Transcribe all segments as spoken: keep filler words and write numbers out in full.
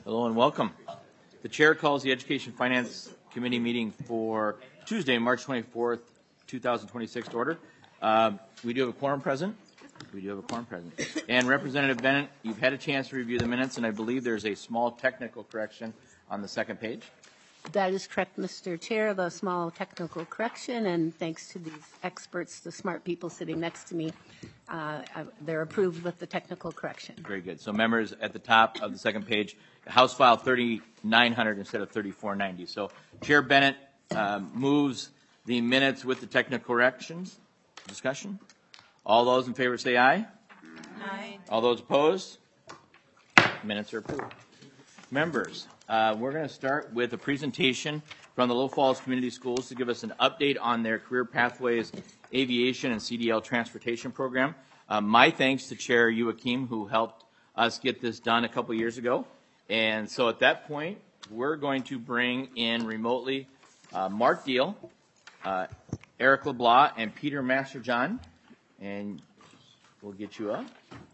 Hello and welcome. The chair calls the Education Finance Committee meeting for Tuesday, March twenty-fourth, two thousand twenty-six to order. Uh, we do have a quorum present. We do have a quorum present. And Representative Bennett, you've had a chance to review the minutes, and I believe there's a small technical correction on the second page. That is correct, Mister Chair. The small technical correction, and thanks to these experts, the smart people sitting next to me, uh, they're approved with the technical correction. Very good. So members, at the top of the second page, House File thirty-nine hundred instead of thirty-four ninety. So Chair Bennett um, moves the minutes with the technical corrections. Discussion? All those in favor say aye. Aye. All those opposed? Minutes are approved. Members, uh, we're going to start with a presentation from the Little Falls Community Schools to give us an update on their Career Pathways Aviation and C D L Transportation Program. Uh, my thanks to Chair Joachim, who helped us get this done a couple years ago. And so at that point, we're going to bring in remotely uh, Mark Deal, uh, Eric LeBlanc, and Peter Masterjohn. And we'll get you up.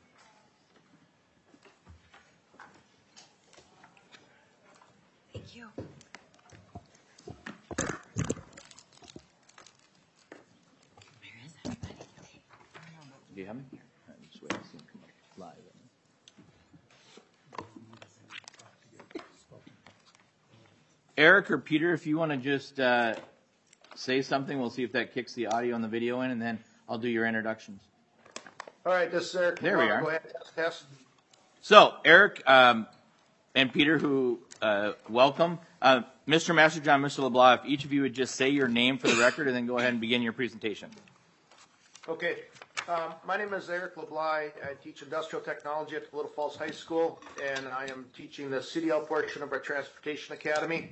Thank you. Where is everybody? Do you have me? I'm just waiting to see him come up live. Eric or Peter, if you want to just uh, say something, we'll see if that kicks the audio and the video in, and then I'll do your introductions. All right, this is Eric. There we are. Go ahead, test, test. So, Eric um, and Peter, who uh, welcome. Uh, Mister Masterjohn, Mister LeBlanc, if each of you would just say your name for the record and then go ahead and begin your presentation. Okay. Um, my name is Eric LeBlanc. I teach industrial technology at the Little Falls High School, and I am teaching the C D L portion of our Transportation Academy.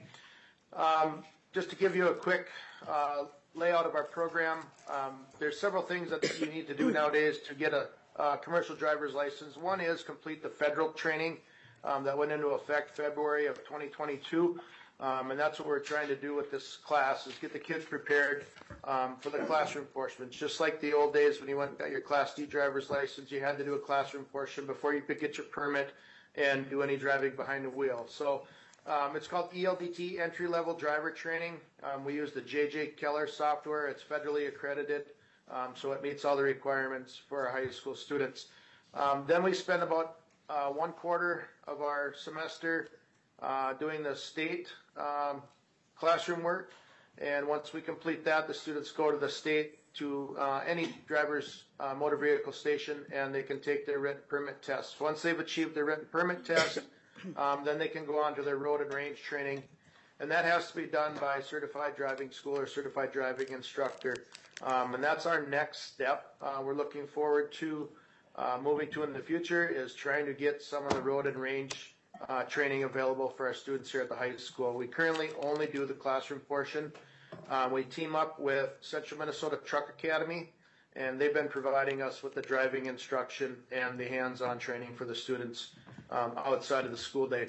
Um, just to give you a quick uh, layout of our program, um, there's several things that you need to do nowadays to get a uh, commercial driver's license. One is complete the federal training um, that went into effect February of twenty twenty-two. Um, and that's what we're trying to do with this class, is get the kids prepared um, for the classroom portion. It's just like the old days when you went and got your Class D driver's license, you had to do a classroom portion before you could get your permit and do any driving behind the wheel. So um, it's called E L D T, Entry Level Driver Training. Um, we use the J J Keller software. It's federally accredited, um, so it meets all the requirements for our high school students. Um, then we spend about uh, one quarter of our semester Uh, doing the state um, classroom work, and once we complete that, the students go to the state to uh, any driver's uh, motor vehicle station, and they can take their written permit test. Once they've achieved their written permit test, um, then they can go on to their road and range training, and that has to be done by certified driving school or certified driving instructor, um, and that's our next step. Uh, we're looking forward to uh, moving to in the future is trying to get some of the road and range Uh, training available for our students here at the high school. We currently only do the classroom portion. Uh, we team up with Central Minnesota Truck Academy, and they've been providing us with the driving instruction and the hands-on training for the students um, outside of the school day.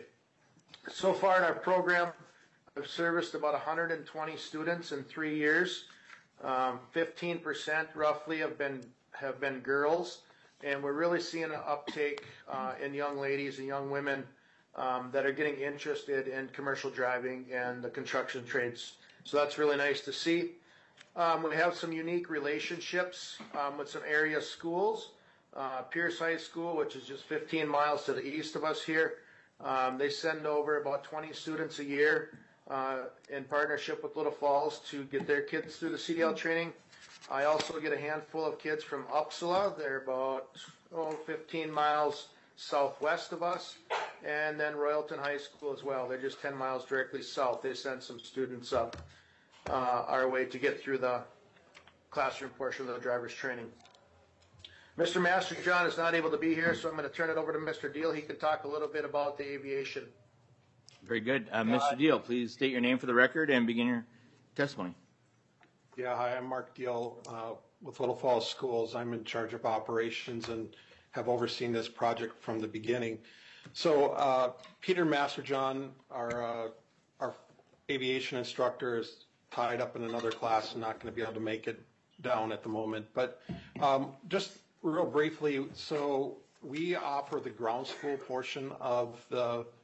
So far in our program, I've serviced about one hundred twenty students in three years. Um, fifteen percent roughly have been have been girls, and we're really seeing an uptake uh, in young ladies and young women Um, that are getting interested in commercial driving and the construction trades. So that's really nice to see. Um, we have some unique relationships um, with some area schools. Uh, Pierce High School, which is just fifteen miles to the east of us here, um, they send over about twenty students a year uh, in partnership with Little Falls to get their kids through the C D L training. I also get a handful of kids from Uppsala. They're about oh, fifteen miles southwest of us, and then Royalton High School as well. They're just ten miles directly south. They send some students up uh, our way to get through the classroom portion of the driver's training. Mister Masterjohn is not able to be here, so I'm going to turn it over to Mister Deal. He can talk a little bit about the aviation. Very good. Uh, Mister Deal, please state your name for the record and begin your testimony. Yeah, hi, I'm Mark Deal uh, with Little Falls Schools. I'm in charge of operations and have overseen this project from the beginning. So uh, Peter Masterjohn, our uh, our aviation instructor, is tied up in another class and not going to be able to make it down at the moment. But um, just real briefly, so we offer the ground school portion of the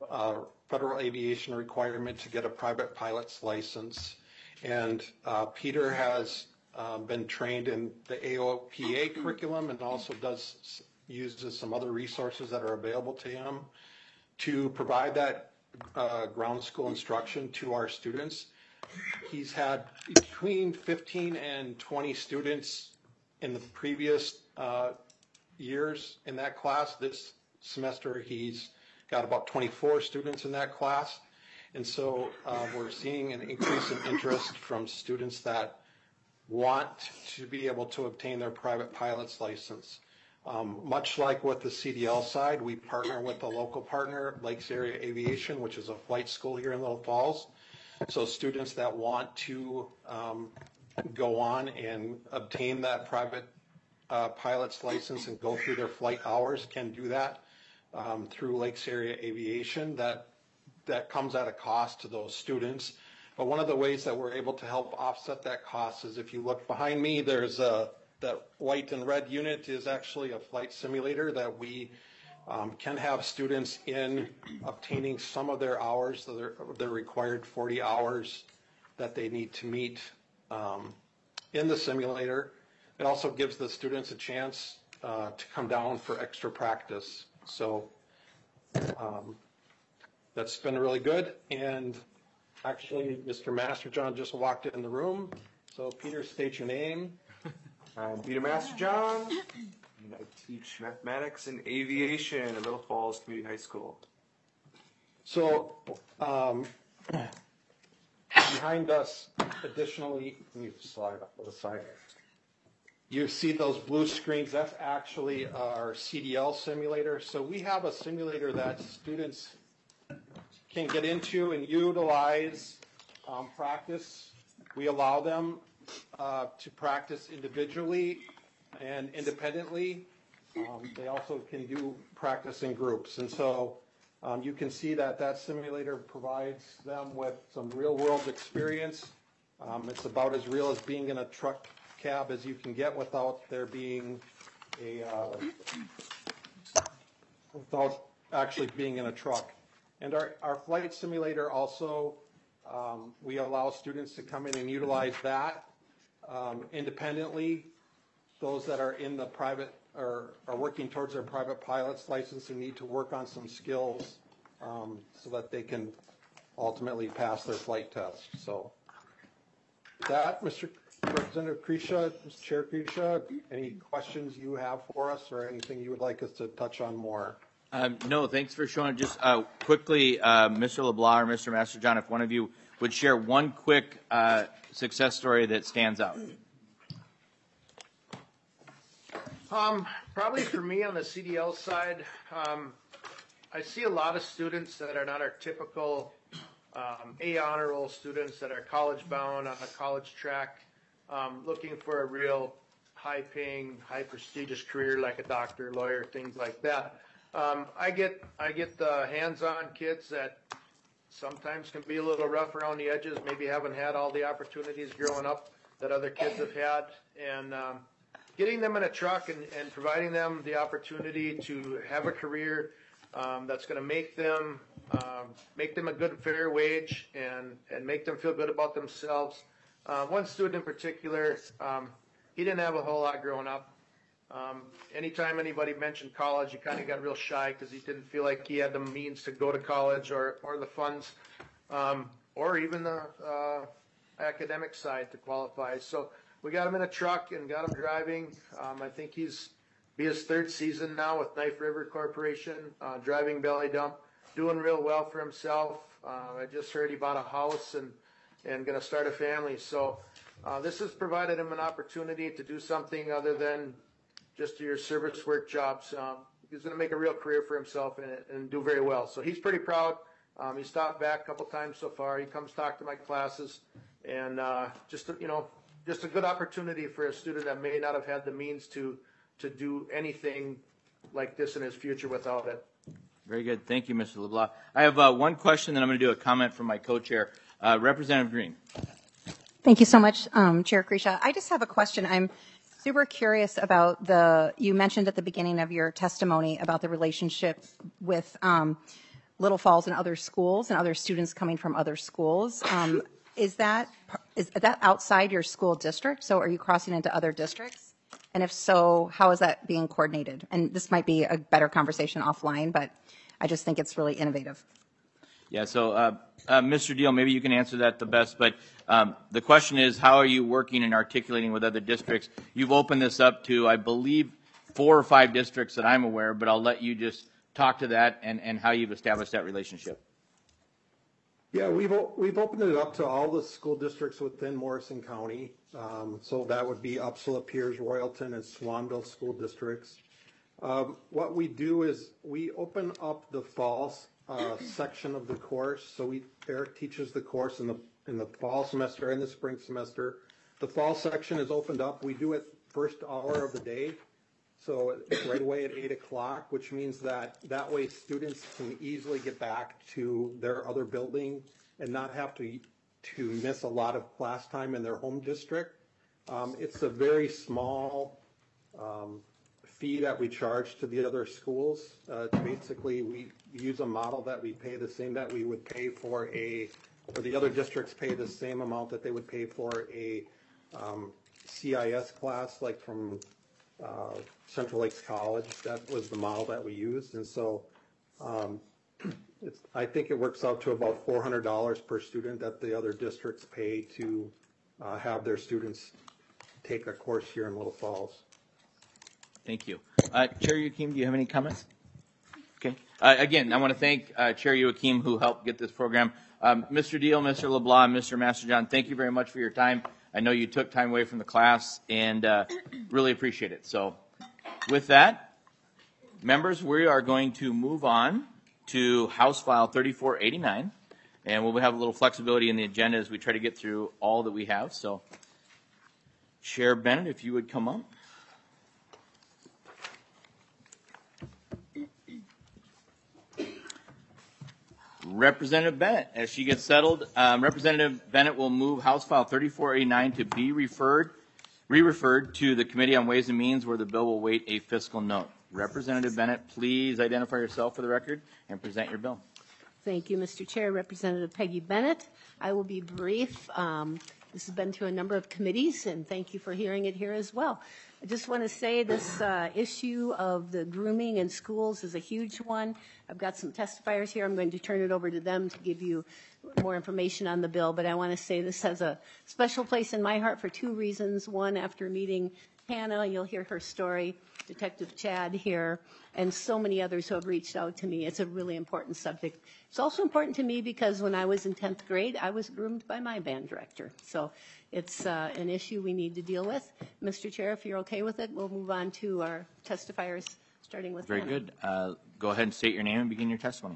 uh, federal aviation requirement to get a private pilot's license. And uh, Peter has uh, been trained in the A O P A curriculum and also does uses some other resources that are available to him to provide that uh, ground school instruction to our students. He's had between fifteen and twenty students in the previous uh, years in that class. This semester he's got about twenty-four students in that class. And so uh, we're seeing an increase in interest from students that want to be able to obtain their private pilot's license. Um, much like with the C D L side, we partner with a local partner, Lakes Area Aviation, which is a flight school here in Little Falls. So students that want to um, go on and obtain that private uh, pilot's license and go through their flight hours can do that um, through Lakes Area Aviation. That that comes at a cost to those students. But one of the ways that we're able to help offset that cost is if you look behind me, there's a, that white and red unit is actually a flight simulator that we um, can have students in obtaining some of their hours, so their, their required forty hours that they need to meet um, in the simulator. It also gives the students a chance uh, to come down for extra practice. So um, that's been really good. And actually, Mister Masterjohn just walked in the room. So Peter, state your name. I'm Peter Masterjohn, and I teach mathematics and aviation at Little Falls Community High School. So um, behind us, additionally, can you slide up to the side? You see those blue screens, that's actually our C D L simulator. So we have a simulator that students can get into and utilize, um, practice. We allow them uh, to practice individually and independently. Um, they also can do practice in groups. And so um, you can see that that simulator provides them with some real world experience. Um, it's about as real as being in a truck cab as you can get without there being a, uh, without actually being in a truck. And our, our flight simulator also, um, we allow students to come in and utilize that um, independently. Those that are in the private or are working towards their private pilot's license and need to work on some skills um, so that they can ultimately pass their flight test. So that, Mister Representative Krisha, Mister Chair Krisha, any questions you have for us or anything you would like us to touch on more? Um, no, thanks for showing. Just uh, quickly, uh, Mister LeBlanc or Mister Masterjohn, if one of you would share one quick uh, success story that stands out. Um, probably for me on the C D L side, um, I see a lot of students that are not our typical um, A honor roll students that are college bound on a college track, um, looking for a real high paying, high prestigious career like a doctor, lawyer, things like that. Um, I get I get the hands-on kids that sometimes can be a little rough around the edges, maybe haven't had all the opportunities growing up that other kids have had, and um, getting them in a truck and, and providing them the opportunity to have a career um, that's going to make them um, make them a good fair wage and and make them feel good about themselves. Uh, one student in particular, um, he didn't have a whole lot growing up. Um, anytime anybody mentioned college, he kind of got real shy because he didn't feel like he had the means to go to college or, or the funds um, or even the uh, academic side to qualify. So we got him in a truck and got him driving. Um, I think he's be his third season now with Knife River Corporation, uh, driving belly dump, doing real well for himself. Uh, I just heard he bought a house and, and going to start a family. So uh, this has provided him an opportunity to do something other than just your service work jobs. Um, he's going to make a real career for himself and, and do very well. So he's pretty proud. Um, he stopped back a couple times so far. He comes talk to my classes, and uh, just you know, just a good opportunity for a student that may not have had the means to to do anything like this in his future without it. Very good. Thank you, Mister LeBlanc. I have uh, one question, then I'm going to do a comment from my co-chair, uh, Representative Green. Thank you so much, um, Chair Krisha. I just have a question. I'm super curious about the, you mentioned at the beginning of your testimony about the relationship with um, Little Falls and other schools and other students coming from other schools. Um, is that is that outside your school district? So are you crossing into other districts? And if so, how is that being coordinated? And this might be a better conversation offline, but I just think it's really innovative. Yeah, so uh, uh, Mister Deal, maybe you can answer that the best, but um, the question is, how are you working and articulating with other districts? You've opened this up to, I believe, four or five districts that I'm aware, but I'll let you just talk to that and, and how you've established that relationship. Yeah, we've, o- we've opened it up to all the school districts within Morrison County. Um, so that would be Upsala, Piers, Royalton, and Swanville school districts. Um, what we do is we open up the falls uh, section of the course. So we, Eric teaches the course in the, in the fall semester and the spring semester. The fall section is opened up. We do it first hour of the day. So it's right away at eight o'clock, which means that that way students can easily get back to their other building and not have to to miss a lot of class time in their home district. Um, it's a very small um, fee that we charge to the other schools. Uh, basically, we use a model that we pay the same that we would pay for a, or the other districts pay the same amount that they would pay for a um, C I S class, like from Uh, Central Lakes College. That was the model that we used, and so um, it's, I think it works out to about four hundred dollars per student that the other districts pay to uh, have their students take a course here in Little Falls. Thank you. Uh, Chair Joachim, do you have any comments? Okay. Uh, again, I want to thank uh, Chair Joachim who helped get this program. Um, Mister Deal, Mister LeBlanc, Mister Masterjohn, thank you very much for your time. I know you took time away from the class and uh, really appreciate it. So with that, members, we are going to move on to House File thirty-four eighty-nine, and we'll have a little flexibility in the agenda as we try to get through all that we have. So Chair Bennett, if you would come up. Representative Bennett, as she gets settled, um, Representative Bennett will move House File thirty-four eighty-nine to be referred, re-referred to the Committee on Ways and Means, where the bill will wait a fiscal note. Representative Bennett, please identify yourself for the record and present your bill. Thank you, Mister Chair. Representative Peggy Bennett. I will be brief. Um, this has been through a number of committees, and thank you for hearing it here as well. I just want to say this uh, issue of the grooming in schools is a huge one. I've got some testifiers here. I'm going to turn it over to them to give you more information on the bill, but I want to say this has a special place in my heart for two reasons. One, after meeting Hannah, you'll hear her story, Detective Chad here, and so many others who have reached out to me. It's a really important subject. It's also important to me because when I was in tenth grade, I was groomed by my band director. So it's uh, an issue we need to deal with. Mister Chair, if you're okay with it, we'll move on to our testifiers, starting with Very Hannah. good. Uh, go ahead and state your name and begin your testimony.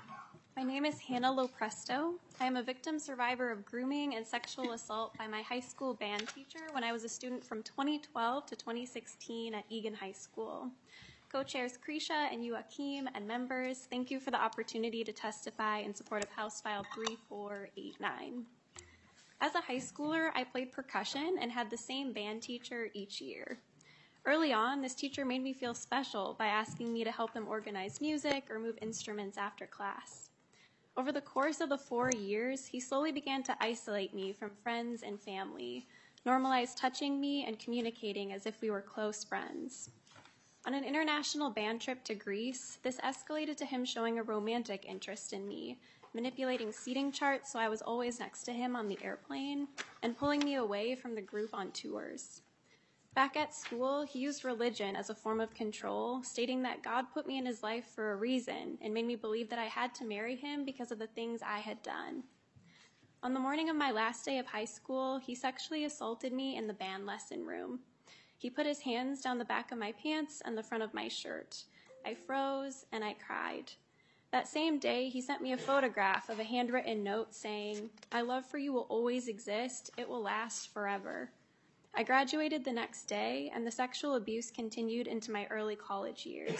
My name is Hannah Lopresto. I am a victim survivor of grooming and sexual assault by my high school band teacher when I was a student from twenty twelve to twenty sixteen at Egan High School. Co-chairs Krisha and Joachim and members, thank you for the opportunity to testify in support of House File thirty-four eighty-nine. As a high schooler, I played percussion and had the same band teacher each year. Early on, this teacher made me feel special by asking me to help him organize music or move instruments after class. Over the course of the four years, he slowly began to isolate me from friends and family, normalize touching me and communicating as if we were close friends. On an international band trip to Greece, this escalated to him showing a romantic interest in me, manipulating seating charts so I was always next to him on the airplane, and pulling me away from the group on tours. Back at school, he used religion as a form of control, stating that God put me in his life for a reason and made me believe that I had to marry him because of the things I had done. On the morning of my last day of high school, he sexually assaulted me in the band lesson room. He put his hands down the back of my pants and the front of my shirt. I froze and I cried. That same day, he sent me a photograph of a handwritten note saying, "My love for you will always exist. It will last forever." I graduated the next day, and the sexual abuse continued into my early college years.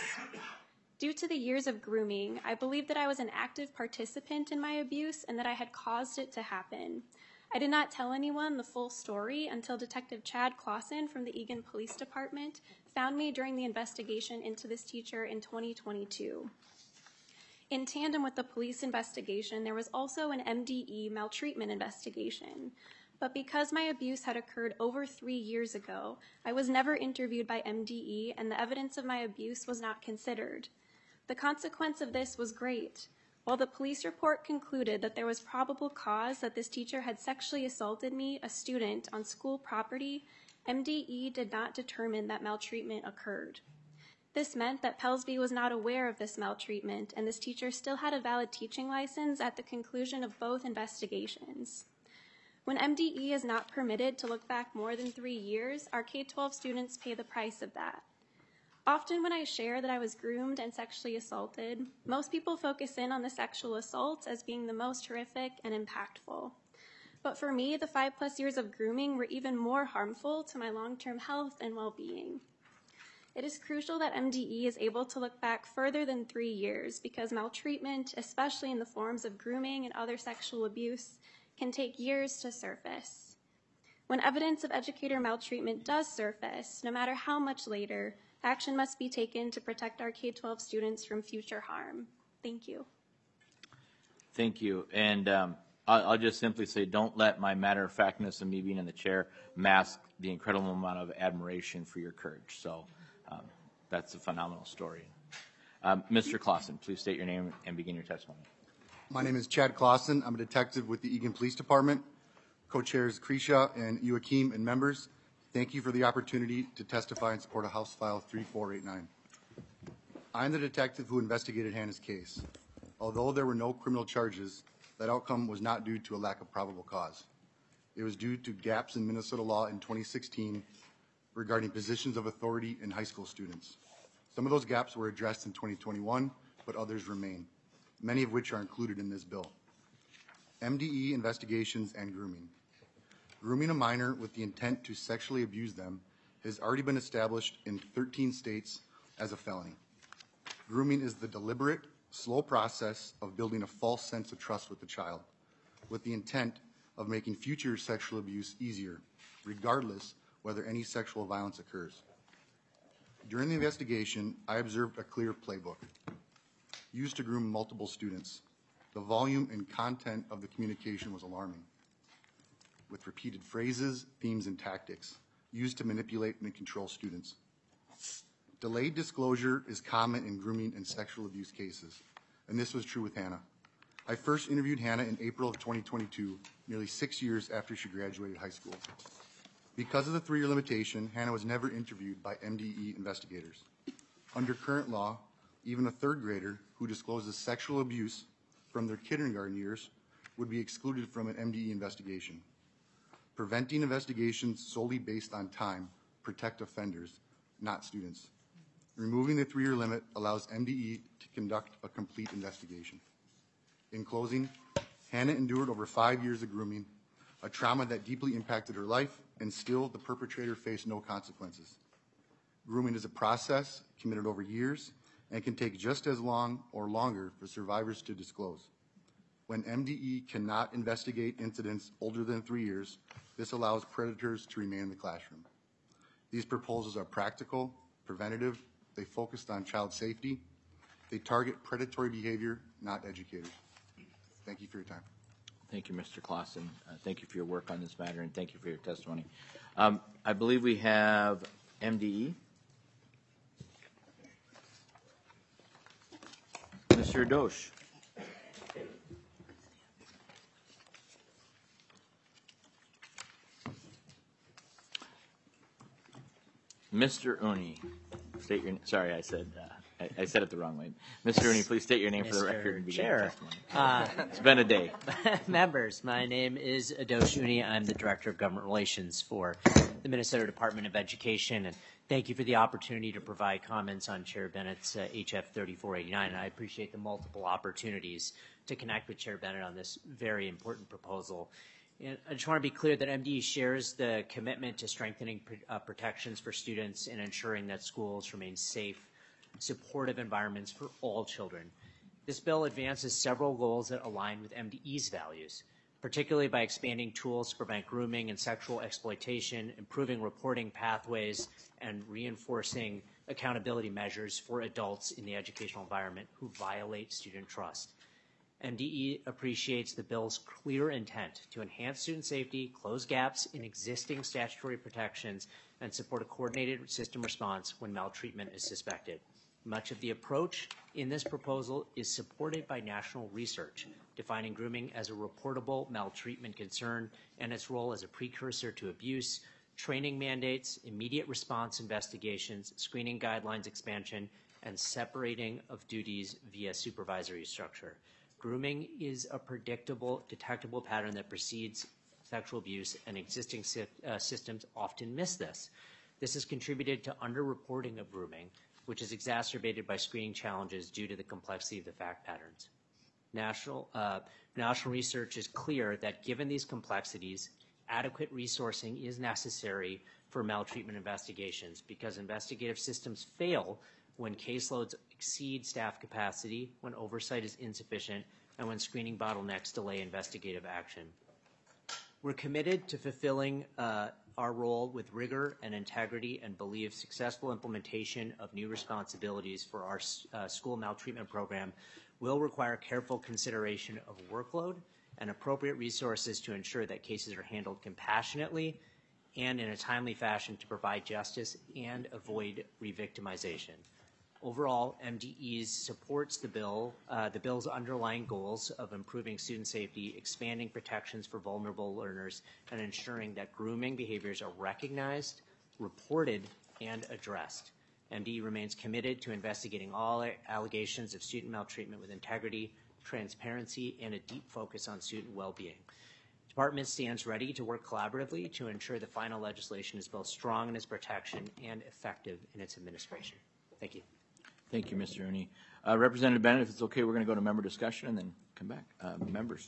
Due to the years of grooming, I believed that I was an active participant in my abuse and that I had caused it to happen. I did not tell anyone the full story until Detective Chad Clausen from the Egan Police Department found me during the investigation into this teacher in twenty twenty-two. In tandem with the police investigation, there was also an M D E maltreatment investigation. But because my abuse had occurred over three years ago, I was never interviewed by M D E, and the evidence of my abuse was not considered. The consequence of this was great. While the police report concluded that there was probable cause that this teacher had sexually assaulted me, a student, on school property, M D E did not determine that maltreatment occurred. This meant that Pelsby was not aware of this maltreatment, and this teacher still had a valid teaching license at the conclusion of both investigations. When M D E is not permitted to look back more than three years, our K twelve students pay the price of that. Often when I share that I was groomed and sexually assaulted, most people focus in on the sexual assaults as being the most horrific and impactful. But for me, the five plus years of grooming were even more harmful to my long-term health and well-being. It is crucial that M D E is able to look back further than three years because maltreatment, especially in the forms of grooming and other sexual abuse, can take years to surface. When evidence of educator maltreatment does surface, no matter how much later, action must be taken to protect our K twelve students from future harm. Thank you. Thank you. And um, I'll, I'll just simply say, don't let my matter-of-factness and me being in the chair mask the incredible amount of admiration for your courage. So um, that's a phenomenal story. Um, Mister Clausen, please state your name and begin your testimony. My name is Chad Clausen. I'm a detective with the Eagan Police Department. Co-chairs Krisha and Joachim and members, thank you for the opportunity to testify in support of House File three four eight nine. I'm the detective who investigated Hannah's case. Although there were no criminal charges, that outcome was not due to a lack of probable cause. It was due to gaps in Minnesota law in twenty sixteen regarding positions of authority in high school students. Some of those gaps were addressed in twenty twenty-one, but others remain, many of which are included in this bill. M D E investigations and grooming. Grooming a minor with the intent to sexually abuse them has already been established in thirteen states as a felony. Grooming is the deliberate, slow process of building a false sense of trust with the child, with the intent of making future sexual abuse easier, regardless whether any sexual violence occurs. During the investigation, I observed a clear playbook used to groom multiple students. The volume and content of the communication was alarming, with repeated phrases, themes, and tactics used to manipulate and control students. Delayed disclosure is common in grooming and sexual abuse cases, and this was true with Hannah. I first interviewed Hannah in April of twenty twenty-two, nearly six years after she graduated high school. Because of the three-year limitation, Hannah was never interviewed by M D E investigators. Under current law, even a third grader who discloses sexual abuse from their kindergarten years would be excluded from an M D E investigation. Preventing investigations solely based on time protect offenders, not students. Removing the three-year limit allows M D E to conduct a complete investigation. In closing, Hannah endured over five years of grooming, a trauma that deeply impacted her life, and still the perpetrator faced no consequences. Grooming is a process committed over years and can take just as long or longer for survivors to disclose. When M D E cannot investigate incidents older than three years, this allows predators to remain in the classroom. These proposals are practical, preventative, they focused on child safety, they target predatory behavior, not educators. Thank you for your time. Thank you, Mister Clausen. Uh, thank you for your work on this matter, and thank you for your testimony. Um, I believe we have M D E. Mister Dosh. Mister Uni, state your. Sorry, I said uh, I, I said it the wrong way. Mister Uni, please state your name for the record and begin your Chair, testimony. uh, It's been a day. members, my name is Adosh Uni. I'm the Director of Government Relations for the Minnesota Department of Education, and thank you for the opportunity to provide comments on Chair Bennett's uh, H F thirty-four eighty-nine. And I appreciate the multiple opportunities to connect with Chair Bennett on this very important proposal. And I just want to be clear that M D E shares the commitment to strengthening pr uh, protections for students and ensuring that schools remain safe, supportive environments for all children. This bill advances several goals that align with M D E's values, particularly by expanding tools to prevent grooming and sexual exploitation, improving reporting pathways, and reinforcing accountability measures for adults in the educational environment who violate student trust. M D E appreciates the bill's clear intent to enhance student safety, close gaps in existing statutory protections, and support a coordinated system response when maltreatment is suspected. Much of the approach in this proposal is supported by national research, defining grooming as a reportable maltreatment concern and its role as a precursor to abuse, training mandates, immediate response investigations, screening guidelines expansion, and separating of duties via supervisory structure. Grooming is a predictable, detectable pattern that precedes sexual abuse, and existing si- uh, systems often miss this. This has contributed to underreporting of grooming, which is exacerbated by screening challenges due to the complexity of the fact patterns. National, uh, national research is clear that given these complexities, adequate resourcing is necessary for maltreatment investigations because investigative systems fail when caseloads exceed staff capacity, when oversight is insufficient, and when screening bottlenecks delay investigative action. We're committed to fulfilling uh, our role with rigor and integrity and believe successful implementation of new responsibilities for our uh, school maltreatment program will require careful consideration of workload and appropriate resources to ensure that cases are handled compassionately and in a timely fashion to provide justice and avoid re-victimization. Overall, M D E supports the bill, uh, the bill's underlying goals of improving student safety, expanding protections for vulnerable learners, and ensuring that grooming behaviors are recognized, reported, and addressed. M D E remains committed to investigating all allegations of student maltreatment with integrity, transparency, and a deep focus on student well-being. The department stands ready to work collaboratively to ensure the final legislation is both strong in its protection and effective in its administration. Thank you. Thank you, Mister Rooney. Uh, Representative Bennett, if it's okay, we're going to go to member discussion and then come back. Uh, members.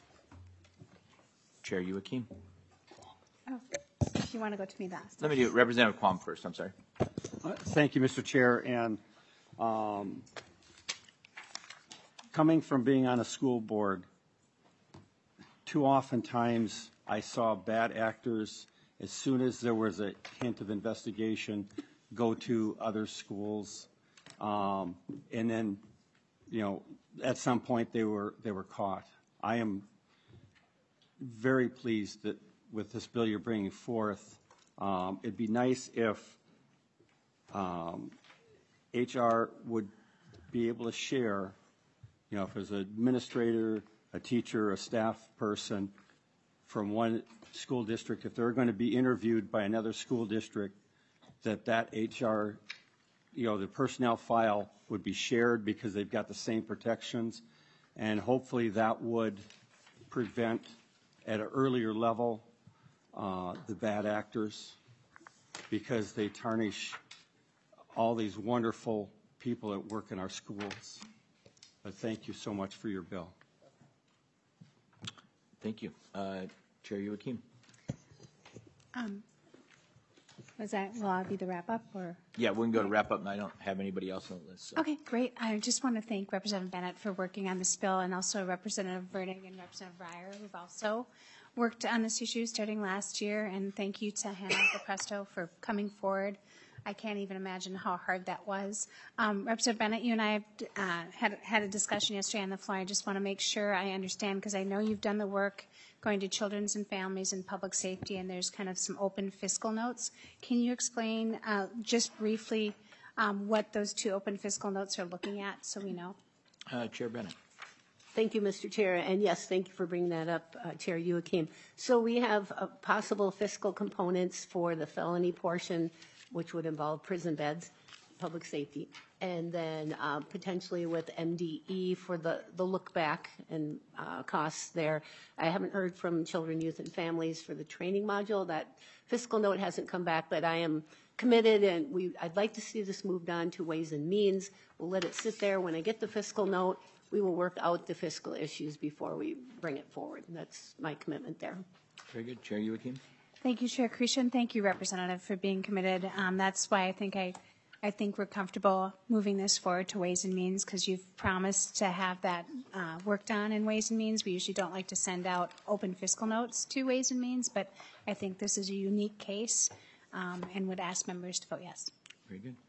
Chair Youakim. Oh, if you want to go to me last. Let me do Representative Quam first. I'm sorry. Uh, thank you, Mister Chair. And um, coming from being on a school board, too often times I saw bad actors, as soon as there was a hint of investigation, go to other schools. Um, and then, you know, at some point they were they were caught. I am very pleased that with this bill you're bringing forth, um, it'd be nice if um, H R would be able to share, you know, if there's an administrator, a teacher, a staff person from one school district, if they're going to be interviewed by another school district, that that H R, you know, the personnel file would be shared because they've got the same protections, and hopefully that would prevent at an earlier level uh, the bad actors, because they tarnish all these wonderful people that work in our schools. But thank you so much for your bill. Thank you. Uh, Chair Youakim. Um, was that, will I be the wrap up or? Yeah, we can go to wrap up, and I don't have anybody else on the list. So. Okay, great. I just want to thank Representative Bennett for working on this bill, and also Representative Verdig and Representative Breyer, who've also worked on this issue starting last year. And thank you to Hannah Lopresto for coming forward. I can't even imagine how hard that was. Um, Representative Bennett, you and I have uh, had, had a discussion yesterday on the floor. I just want to make sure I understand, because I know you've done the work going to children's and families and public safety, and there's kind of some open fiscal notes. Can you explain uh, just briefly um, what those two open fiscal notes are looking at so we know? Uh, Chair Bennett. Thank you, Mister Chair. And yes, thank you for bringing that up, uh, Chair Youakim. So we have uh, possible fiscal components for the felony portion, which would involve prison beds, public safety, and then uh, potentially with M D E for the, the look back and uh, costs there. I haven't heard from Children, Youth, and Families for the training module. That fiscal note hasn't come back, but I am committed, and we, I'd like to see this moved on to Ways and Means. We'll let it sit there. When I get the fiscal note, we will work out the fiscal issues before we bring it forward. That's my commitment there. Very good. Chair Youakim. Thank you, Chair Cretia, and thank you, Representative, for being committed. Um, that's why I think I, I think we're comfortable moving this forward to Ways and Means, because you've promised to have that uh, worked on in Ways and Means. We usually don't like to send out open fiscal notes to Ways and Means, but I think this is a unique case, um, and would ask members to vote yes. Very good.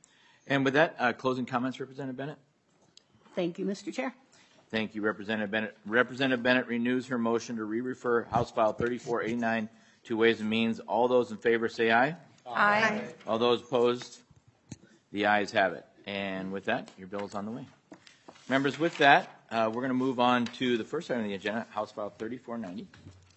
And with that, uh, closing comments, Representative Bennett? Thank you, Mister Chair. Thank you, Representative Bennett. Representative Bennett renews her motion to re-refer House File thirty-four eighty-nine to Ways and Means. All those in favor say aye. Aye. All those opposed? The ayes have it. And with that, your bill is on the way. Members, with that, uh, we're going to move on to the first item on the agenda, House File thirty-four ninety.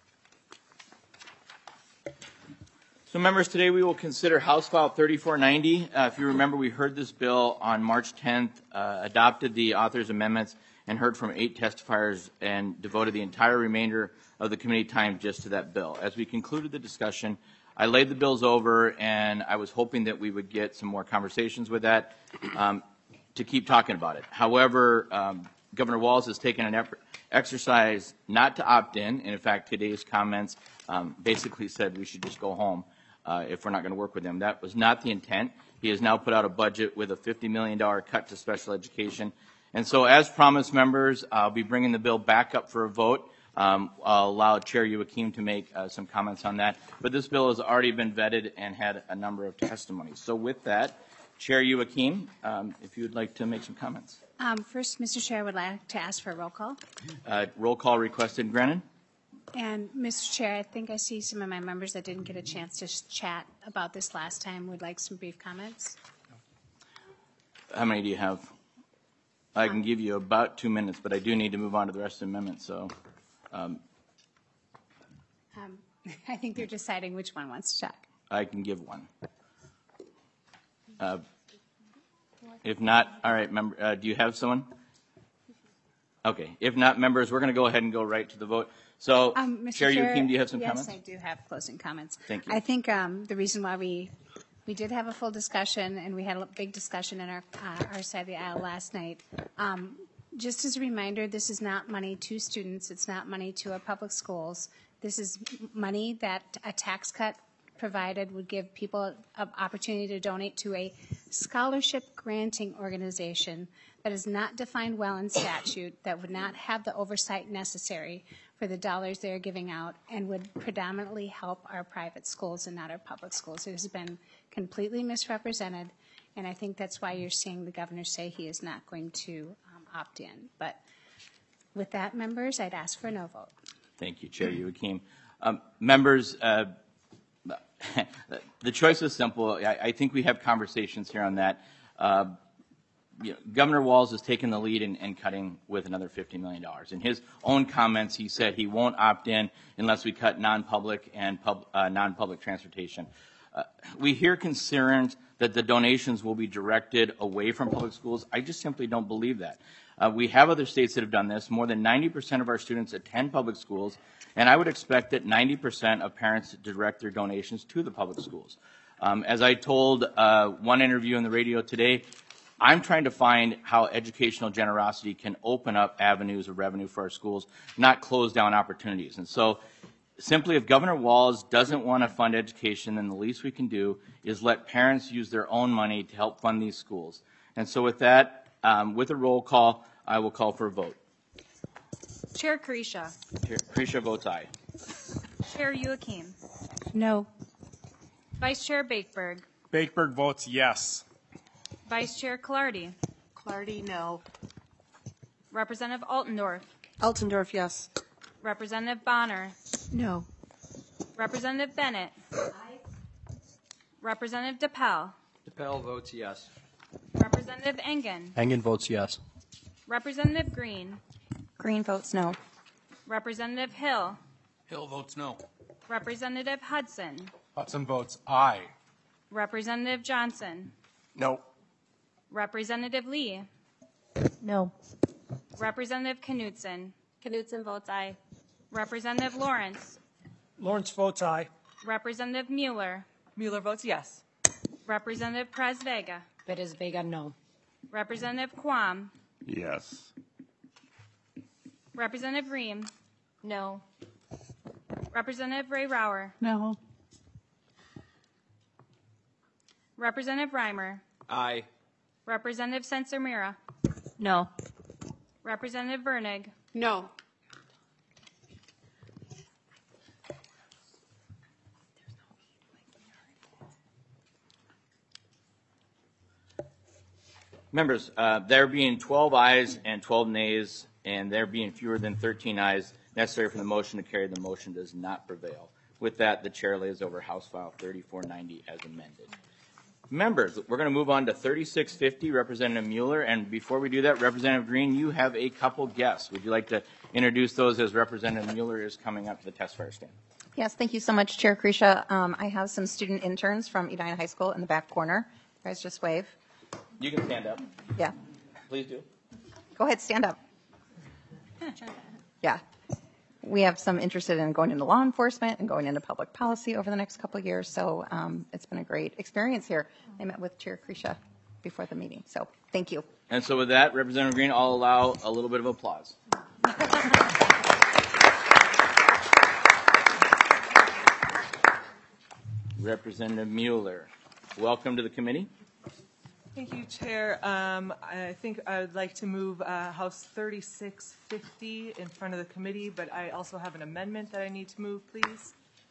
So, members, today we will consider House File thirty-four ninety. Uh, if you remember, we heard this bill on March tenth, uh, adopted the author's amendments, and heard from eight testifiers and devoted the entire remainder of the committee time just to that bill. As we concluded the discussion, I laid the bills over, and I was hoping that we would get some more conversations with that um, to keep talking about it. However, um, Governor Walz has taken an effort, exercise not to opt in, and in fact, today's comments um, basically said we should just go home uh, if we're not going to work with him. That was not the intent. He has now put out a budget with a fifty million dollars cut to special education. And so, as promised, members, I'll be bringing the bill back up for a vote. Um, I'll allow Chair Youakim to make uh, some comments on that. But this bill has already been vetted and had a number of testimonies. So with that, Chair Youakim, um, if you would like to make some comments. Um, First, Mister Chair, I would like to ask for a roll call. Uh, roll call requested. Grennan? And Mister Chair, I think I see some of my members that didn't get a chance to sh- chat about this last time would like some brief comments. How many do you have? I can give you about two minutes, but I do need to move on to the rest of the amendments. So, um, Um, I think they're deciding which one wants to talk. I can give one. Uh, if not, all right, member, uh, do you have someone? Okay. If not, members, we're going to go ahead and go right to the vote. So, Um, Mister Chair Chair, Youakim, do you have some yes, comments? Yes, I do have closing comments. Thank you. I think um, the reason why we we did have a full discussion, and we had a big discussion in our uh, our side of the aisle last night. Um, just as a reminder, this is not money to students. It's not money to our public schools. This is money that a tax cut provided would give people an opportunity to donate to a scholarship granting organization that is not defined well in statute, that would not have the oversight necessary for the dollars they're giving out, and would predominantly help our private schools and not our public schools. It has been completely misrepresented, and I think that's why you're seeing the governor say he is not going to um, opt in. But with that, members, I'd ask for a no vote. Thank you, Chair Youakim. Um, members, uh, the choice is simple. I, I think we have conversations here on that. Uh, you know, Governor Walz has taken the lead in, in cutting with another fifty million dollars. In his own comments, he said he won't opt in unless we cut non-public and pub, uh, non-public transportation. Uh, we hear concerns that the donations will be directed away from public schools. I just simply don't believe that. Uh, we have other states that have done this. More than ninety percent of our students attend public schools, and I would expect that ninety percent of parents direct their donations to the public schools. Um, as I told uh, one interview on the radio today, I'm trying to find how educational generosity can open up avenues of revenue for our schools, not close down opportunities. And so simply, if Governor Walz doesn't want to fund education, then the least we can do is let parents use their own money to help fund these schools. And so with that, um, with a roll call, I will call for a vote. Chair Carisha. Chair Carisha votes aye. Chair Youakim. No. Vice Chair Bakeberg. Bakeberg votes yes. Vice Chair Clardy. Clardy, no. Representative Altendorf. Altendorf, yes. Representative Bonner. No. Representative Bennett. Aye. Representative DePel. DePel votes yes. Representative Engen. Engen votes yes. Representative Green. Green votes no. Representative Hill. Hill votes no. Representative Hudson. Hudson votes aye. Representative Johnson. No. Representative Lee. No. Representative Knutson. Knutson votes aye. Representative Lawrence. Lawrence votes aye. Representative Mueller. Mueller votes yes. Representative Perez Vega. Perez Vega, no. Representative Quam. Yes. Representative Ream. No. Representative Ray Rauer. No. Representative Reimer. Aye. Representative Senser-Mira. No. Representative Vernig. No. Members, uh, there being twelve ayes and twelve nays, and there being fewer than thirteen ayes necessary for the motion to carry, the motion does not prevail. With that, the chair lays over House File thirty-four ninety as amended. Members, we're going to move on to thirty-six fifty, Representative Mueller. And before we do that, Representative Green, you have a couple guests. Would you like to introduce those as Representative Mueller is coming up to the testifier stand? Yes, thank you so much, Chair Krisha. Um, I have some student interns from Edina High School in the back corner. You guys just wave. You can stand up. Yeah. Please do. Go ahead, stand up. Yeah. We have some interested in going into law enforcement and going into public policy over the next couple of years. So um, it's been a great experience here. I met with Chair Krisha before the meeting. So thank you. And so with that, Representative Green, I'll allow a little bit of applause. Representative Mueller, welcome to the committee. Thank you, Chair. Um, I think I would like to move uh, House thirty-six fifty in front of the committee, but I also have an amendment that I need to move, please.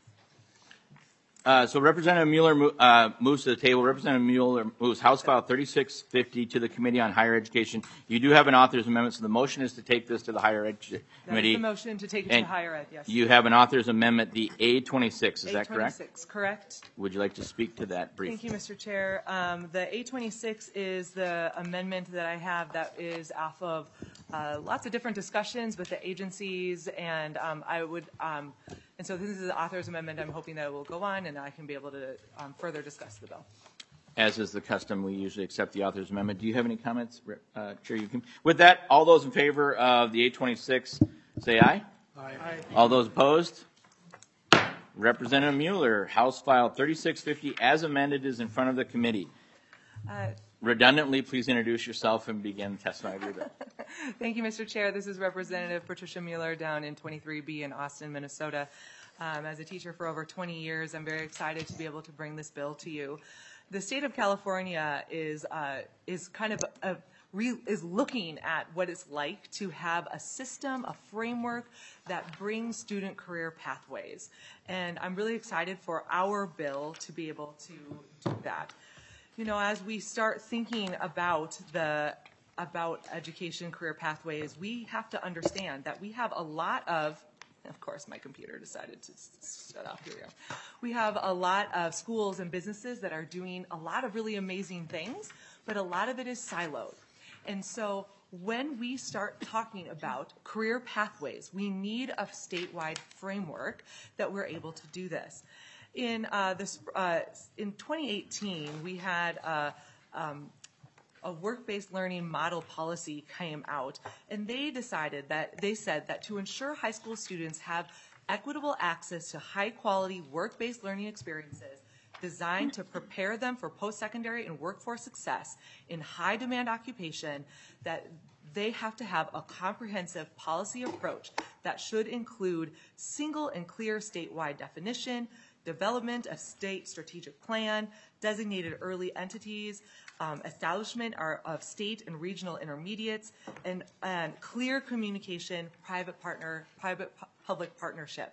Uh, so Representative Mueller mo- uh, moves to the table. Representative Mueller moves House File thirty-six fifty to the Committee on Higher Education. You do have an author's amendment, so the motion is to take this to the Higher Ed That Committee. is the motion to take it And to higher ed, yes. You have an author's amendment, the A twenty-six, is that correct? A twenty-six, correct. Would you like to speak to that briefly? Thank you, Mister Chair. Um, the A twenty-six is the amendment that I have that is off of uh, lots of different discussions with the agencies, and um, I would, um, and so this is the author's amendment. I'm hoping that it will go on, and I can be able to um, further discuss the bill. As is the custom, we usually accept the author's amendment. Do you have any comments, uh, Chair? You can. With that, all those in favor of the A twenty-six, say aye. Aye. All those opposed? Representative Mueller, House File thirty-six fifty, as amended, is in front of the committee. Uh, Redundantly, please introduce yourself and begin testifying of your bill. Thank you, Mister Chair. This is Representative Patricia Mueller down in twenty-three B in Austin, Minnesota. Um, as a teacher for over twenty years, I'm very excited to be able to bring this bill to you. The state of California is uh, is kind of a, a re- is looking at what it's like to have a system, a framework that brings student career pathways, and I'm really excited for our bill to be able to do that. You know, as we start thinking about the about education career pathways, we have to understand that we have a lot of, of course, my computer decided to shut off. Here we are. We have a lot of schools and businesses that are doing a lot of really amazing things, but a lot of it is siloed. And so when we start talking about career pathways, we need a statewide framework that we're able to do this. In uh, this, uh, in twenty eighteen, we had uh, um, a work-based learning model policy came out, and they decided that they said that to ensure high school students have equitable access to high-quality work-based learning experiences designed to prepare them for post-secondary and workforce success in high-demand occupation, that they have to have a comprehensive policy approach that should include single and clear statewide definition, development of state strategic plan, designated early entities, um, establishment are, of state and regional intermediates, and, and clear communication, private partner, private pu- public partnership.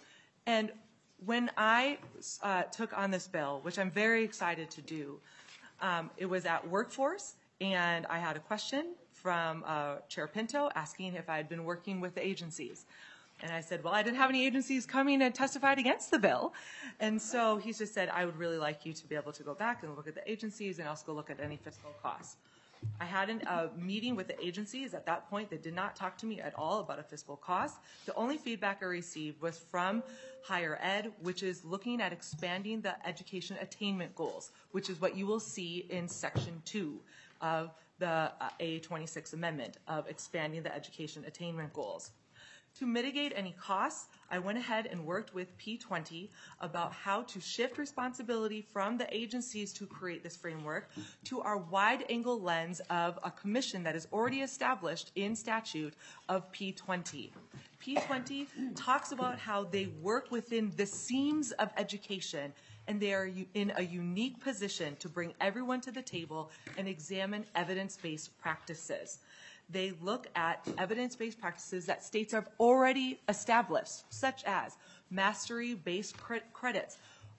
And when I uh, took on this bill, which I'm very excited to do, um, it was at Workforce, and I had a question from uh, Chair Pinto asking if I had been working with the agencies. And I said, well, I didn't have any agencies coming and testified against the bill. And so he just said, I would really like you to be able to go back and look at the agencies and also go look at any fiscal costs. I had a uh, meeting with the agencies at that point. They did not talk to me at all about a fiscal cost. The only feedback I received was from Higher Ed, which is looking at expanding the education attainment goals, which is what you will see in Section two of the uh, A twenty-six amendment of expanding the education attainment goals. To mitigate any costs, I went ahead and worked with P twenty about how to shift responsibility from the agencies to create this framework to our wide-angle lens of a commission that is already established in statute of P twenty. P twenty talks about how they work within the seams of education, and they are in a unique position to bring everyone to the table and examine evidence-based practices. They look at evidence-based practices that states have already established, such as mastery-based cre- credits,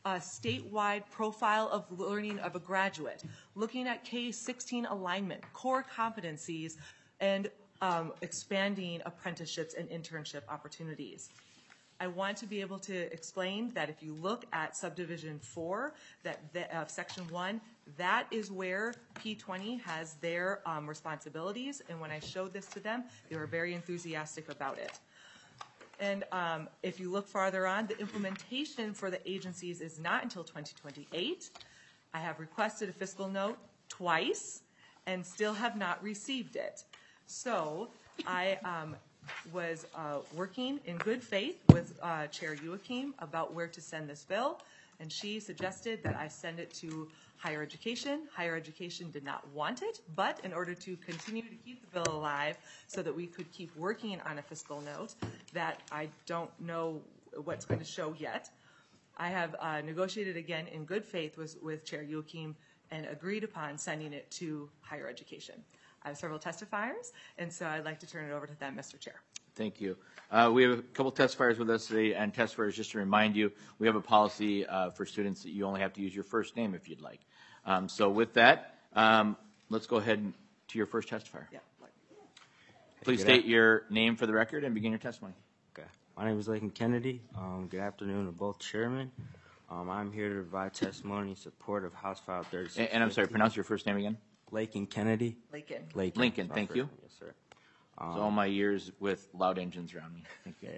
a statewide profile of learning of a graduate, looking at K sixteen alignment, core competencies, and um, expanding apprenticeships and internship opportunities. I want to be able to explain that if you look at subdivision four, that the, uh, section one, that is where P twenty has their um, responsibilities. And when I showed this to them, they were very enthusiastic about it. And um, if you look farther on, the implementation for the agencies is not until twenty twenty-eight. I have requested a fiscal note twice and still have not received it. So I um, was uh, working in good faith with uh, Chair Joachim about where to send this bill, and she suggested that I send it to higher education. Higher education did not want it, but in order to continue to keep the bill alive so that we could keep working on a fiscal note that I don't know what's going to show yet, I have uh, negotiated again in good faith with, with Chair Joachim and agreed upon sending it to higher education. I have several testifiers, and so I'd like to turn it over to them, Mister Chair. Thank you. Uh, we have a couple testifiers with us today, and testifiers, just to remind you, we have a policy uh, for students that you only have to use your first name if you'd like. Um, so with that, um, let's go ahead and to your first testifier. Yeah. Please Good state af- your name for the record and begin your testimony. Okay. My name is Lakin Kennedy. Um, good afternoon to both chairmen. Um, I'm here to provide testimony in support of House File thirty-six. And, and I'm sorry, pronounce your first name again. Lakin Kennedy. Lakin. Lakin. Lincoln, My thank first you. name, Yes, sir. Um, So all my years with loud engines around me. Thank you.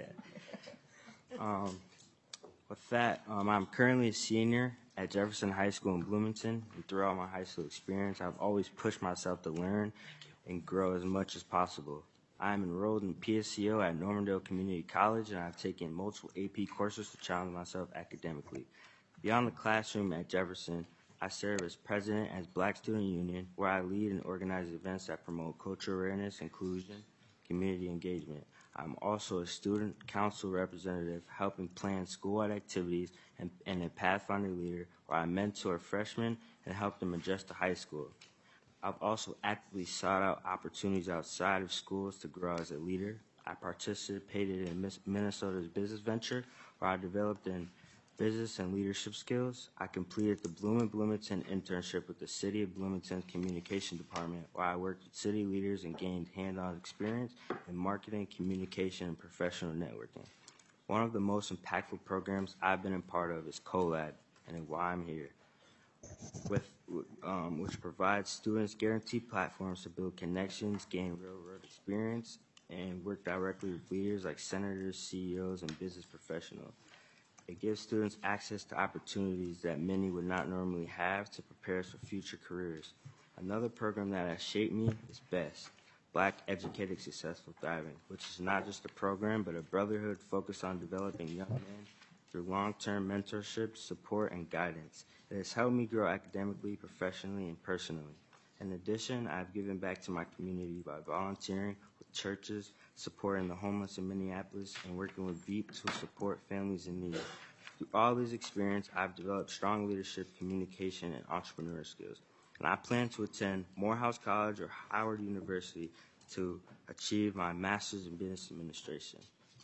Um, with that, um, I'm currently a senior at Jefferson High School in Bloomington, and throughout my high school experience, I've always pushed myself to learn and grow as much as possible. I am enrolled in P S C O at Normandale Community College, and I've taken multiple A P courses to challenge myself academically. Beyond the classroom at Jefferson, I serve as president at Black Student Union, where I lead and organize events that promote cultural awareness, inclusion, community engagement. I'm also a student council representative, helping plan school-wide activities, and, and a Pathfinder leader, where I mentor freshmen and help them adjust to high school. I've also actively sought out opportunities outside of schools to grow as a leader. I participated in Minnesota's business venture, where I developed in business and leadership skills. I completed the Bloom and Bloomington internship with the City of Bloomington Communication Department, where I worked with city leaders and gained hands-on experience in marketing, communication, and professional networking. One of the most impactful programs I've been a part of is CoLab, and why I'm here, with um, which provides students guaranteed platforms to build connections, gain real-world experience, and work directly with leaders like senators, C E Os, and business professionals. It gives students access to opportunities that many would not normally have to prepare us for future careers. Another program that has shaped me is BEST, Black Educated Successful Thriving, which is not just a program, but a brotherhood focused on developing young men through long-term mentorship, support, and guidance. It has helped me grow academically, professionally, and personally. In addition, I've given back to my community by volunteering with churches, supporting the homeless in Minneapolis, and working with Veep to support families in need. Through all these experiences, I've developed strong leadership, communication, and entrepreneur skills. And I plan to attend Morehouse College or Howard University to achieve my master's in business administration.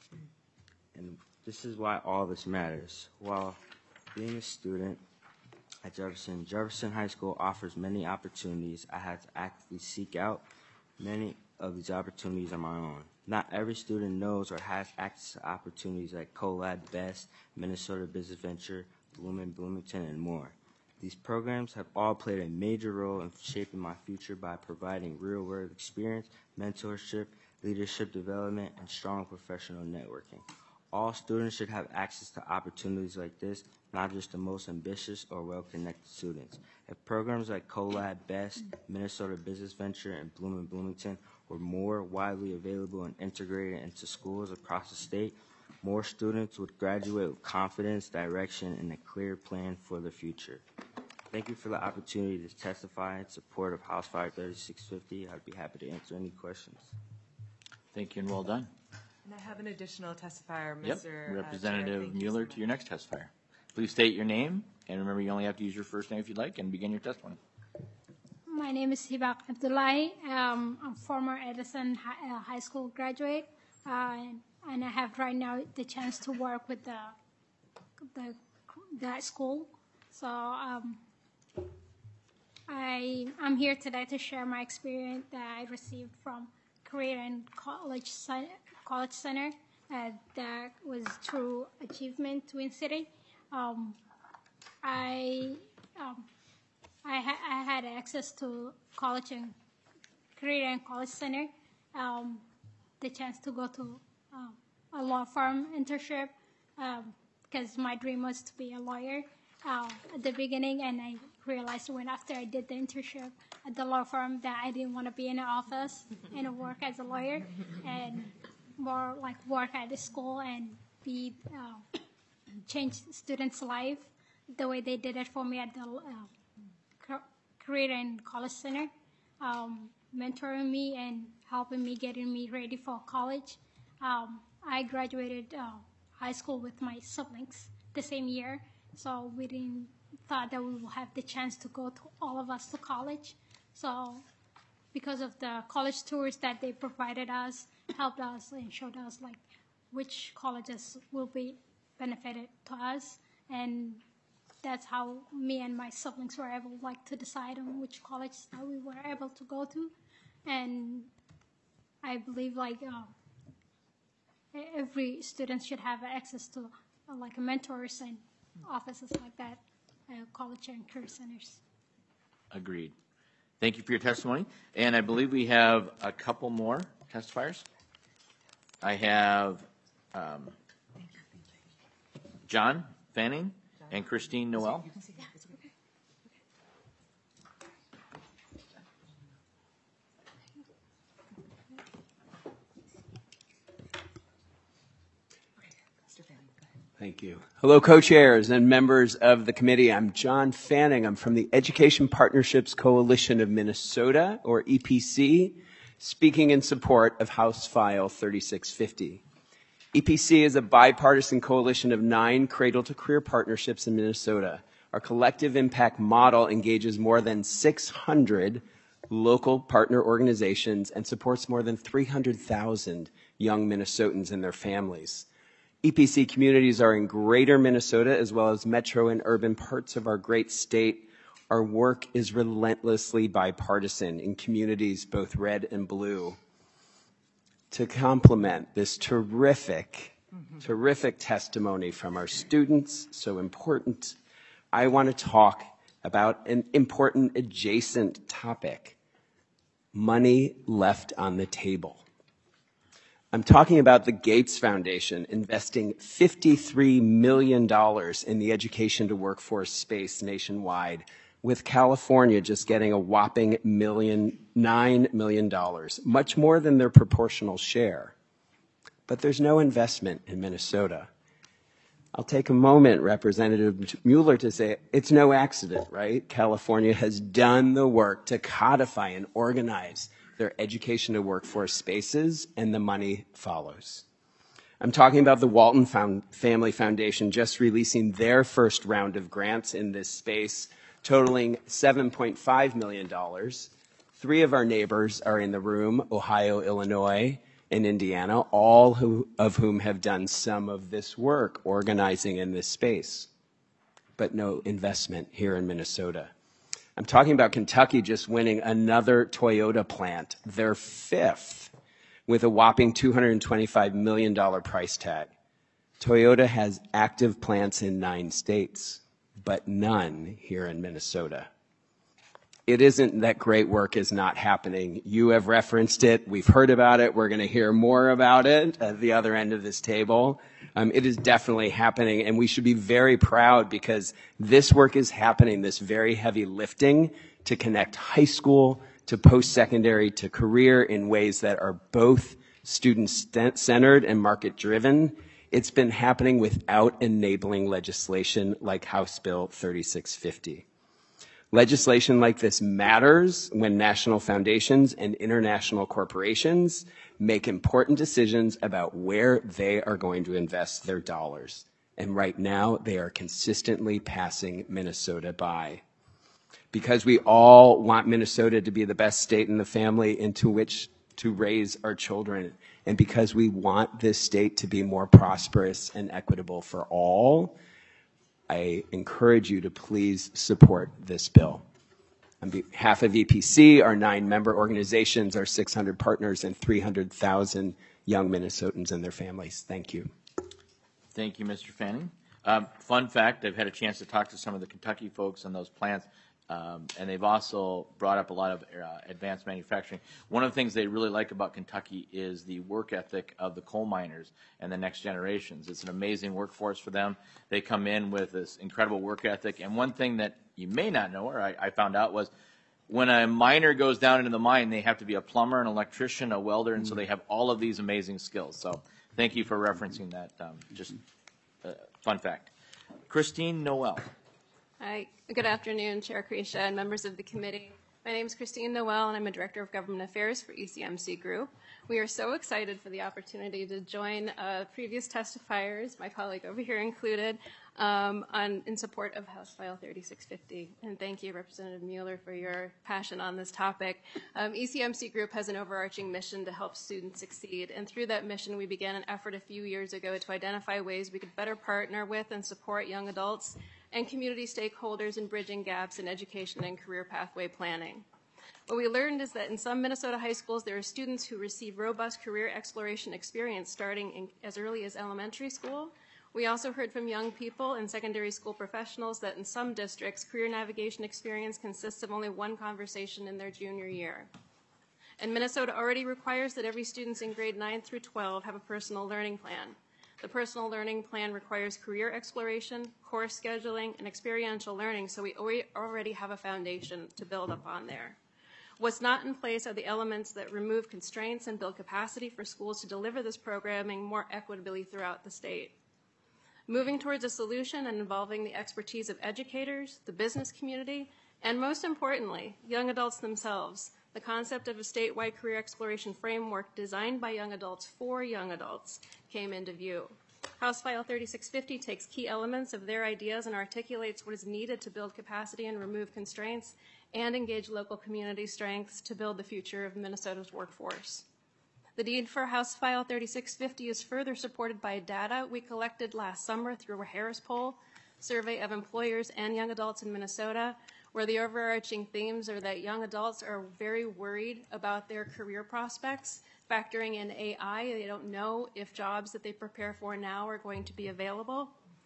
And this is why all this matters. While being a student at Jefferson, Jefferson High School offers many opportunities. I had to actively seek out many of these opportunities on my own. Not every student knows or has access to opportunities like CoLab, BEST, Minnesota Business Venture, Bloom and Bloomington, and more. These programs have all played a major role in shaping my future by providing real-world experience, mentorship, leadership development, and strong professional networking. All students should have access to opportunities like this, not just the most ambitious or well-connected students. If programs like CoLab, BEST, Minnesota Business Venture, and Bloom and Bloomington were more widely available and integrated into schools across the state, more students would graduate with confidence, direction, and a clear plan for the future. Thank you for the opportunity to testify in support of House File thirty-six fifty. I'd be happy to answer any questions. Thank you, and well done. And I have an additional testifier, Yep, Mister uh, Representative Chair. Thank you Mueller, so to your next testifier. Please state your name, and remember you only have to use your first name if you'd like, and begin your testimony. My name is Hibak Abdullahi. Um, I'm former Edison High, uh, High School graduate, uh, and, and I have right now the chance to work with the, the that school. So um, I, I'm here today to share my experience that I received from Career and College, Cen- College Center. Uh, that was through Achievement Twin City. Um, I, um, I, ha- I had access to college and Career and College Center, um, the chance to go to um, a law firm internship because um, my dream was to be a lawyer uh, at the beginning, and I realized when after I did the internship at the law firm that I didn't want to be in an office and work as a lawyer, and more like work at the school and be uh, change students' life the way they did it for me at the uh, Career and College Center, um, mentoring me and helping me, getting me ready for college. Um, I graduated uh, high school with my siblings the same year, so we didn't thought that we would have the chance to go to all of us to college. So because of the college tours that they provided us, helped us and showed us like which colleges will be benefited to us, and that's how me and my siblings were able like to decide on which college that we were able to go to. And I believe like uh, every student should have access to uh, like mentors and offices like that, uh, college and career centers. Agreed. Thank you for your testimony. And I believe we have a couple more testifiers. I have um, John Fanning and Christine Noel. Thank you. Hello, co-chairs and members of the committee. I'm John Fanning. I'm from the Education Partnerships Coalition of Minnesota, or E P C, speaking in support of House File thirty-six fifty. E P C is a bipartisan coalition of nine cradle-to-career partnerships in Minnesota. Our collective impact model engages more than six hundred local partner organizations and supports more than three hundred thousand young Minnesotans and their families. E P C communities are in greater Minnesota as well as metro and urban parts of our great state. Our work is relentlessly bipartisan in communities both red and blue. To complement this terrific, mm-hmm. terrific testimony from our students, so important, I want to talk about an important adjacent topic: money left on the table. I'm talking about the Gates Foundation investing fifty-three million dollars in the education to workforce space nationwide, with California just getting a whopping million, nine million dollars, much more than their proportional share. But there's no investment in Minnesota. I'll take a moment, Representative Mueller, to say it's no accident, right? California has done the work to codify and organize their education to workforce spaces, and the money follows. I'm talking about the Walton Found Family Foundation just releasing their first round of grants in this space, totaling seven point five million dollars. Three of our neighbors are in the room: Ohio, Illinois, and Indiana, all who, of whom have done some of this work organizing in this space, but no investment here in Minnesota. I'm talking about Kentucky just winning another Toyota plant, their fifth, with a whopping two hundred twenty-five million dollars price tag. Toyota has active plants in nine states, but none here in Minnesota. It isn't that great work is not happening. You have referenced it. We've heard about it. We're going to hear more about it at the other end of this table. Um, it is definitely happening, and we should be very proud because this work is happening, this very heavy lifting to connect high school to post-secondary to career in ways that are both student-centered and market-driven. It's been happening without enabling legislation like House Bill thirty-six fifty. Legislation like this matters when national foundations and international corporations make important decisions about where they are going to invest their dollars. And right now, they are consistently passing Minnesota by. Because we all want Minnesota to be the best state in the family into which to raise our children, and because we want this state to be more prosperous and equitable for all, I encourage you to please support this bill. On behalf of E P C, our nine member organizations, our six hundred partners, and three hundred thousand young Minnesotans and their families. Thank you. Thank you, Mister Fanning. Um, fun fact, I've had a chance to talk to some of the Kentucky folks on those plants, um, and they've also brought up a lot of uh, advanced manufacturing. One of the things they really like about Kentucky is the work ethic of the coal miners and the next generations. It's an amazing workforce for them. They come in with this incredible work ethic, and one thing that you may not know, or I, I found out, was when a miner goes down into the mine, they have to be a plumber, an electrician, a welder, and so they have all of these amazing skills. So thank you for referencing that. Um, just uh, fun fact. Christine Noel. Hi, good afternoon, Chair Cretia and members of the committee. My name is Christine Noel, and I'm a Director of Government Affairs for E C M C Group. We are so excited for the opportunity to join uh, previous testifiers, my colleague over here included, um, on, in support of House File thirty-six fifty. And thank you, Representative Mueller, for your passion on this topic. Um, E C M C Group has an overarching mission to help students succeed, and through that mission, we began an effort a few years ago to identify ways we could better partner with and support young adults and community stakeholders in bridging gaps in education and career pathway planning. What we learned is that in some Minnesota high schools, there are students who receive robust career exploration experience starting in, as early as elementary school. We also heard from young people and secondary school professionals that in some districts, career navigation experience consists of only one conversation in their junior year. And Minnesota already requires that every student in grade nine through twelve have a personal learning plan. The personal learning plan requires career exploration, course scheduling, and experiential learning, so we already have a foundation to build upon there. What's not in place are the elements that remove constraints and build capacity for schools to deliver this programming more equitably throughout the state. Moving towards a solution and involving the expertise of educators, the business community, and most importantly, young adults themselves, the concept of a statewide career exploration framework designed by young adults for young adults came into view. House File thirty-six fifty takes key elements of their ideas and articulates what is needed to build capacity and remove constraints and engage local community strengths to build the future of Minnesota's workforce. The need for House File thirty-six fifty is further supported by data we collected last summer through a Harris poll, survey of employers and young adults in Minnesota, where the overarching themes are that young adults are very worried about their career prospects, factoring in A I. They don't know if jobs that they prepare for now are going to be available.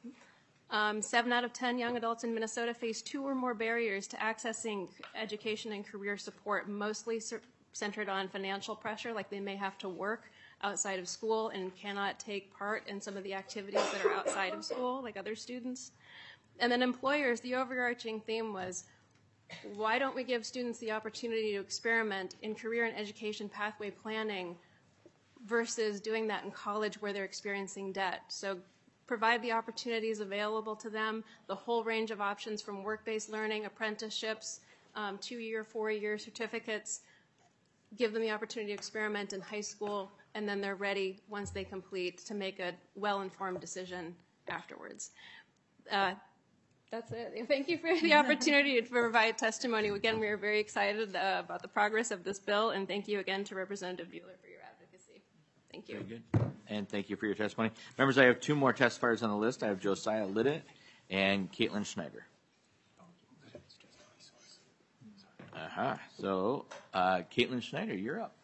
Um, seven out of ten young adults in Minnesota face two or more barriers to accessing education and career support, mostly centered on financial pressure, like they may have to work outside of school and cannot take part in some of the activities that are outside of school, like other students. And then employers, the overarching theme was, why don't we give students the opportunity to experiment in career and education pathway planning versus doing that in college where they're experiencing debt? So provide the opportunities available to them, the whole range of options from work-based learning, apprenticeships, um, two-year, four-year certificates, give them the opportunity to experiment in high school, and then they're ready once they complete to make a well-informed decision afterwards. Uh, That's it. Thank you for the opportunity to provide testimony. Again, we are very excited uh, about the progress of this bill, and thank you again to Representative Bueller for your advocacy. Thank you. Very good. And thank you for your testimony. Members, I have two more testifiers on the list. I have Josiah Lidditt and Caitlin Schneider. Uh-huh. So, uh, Caitlin Schneider, you're up.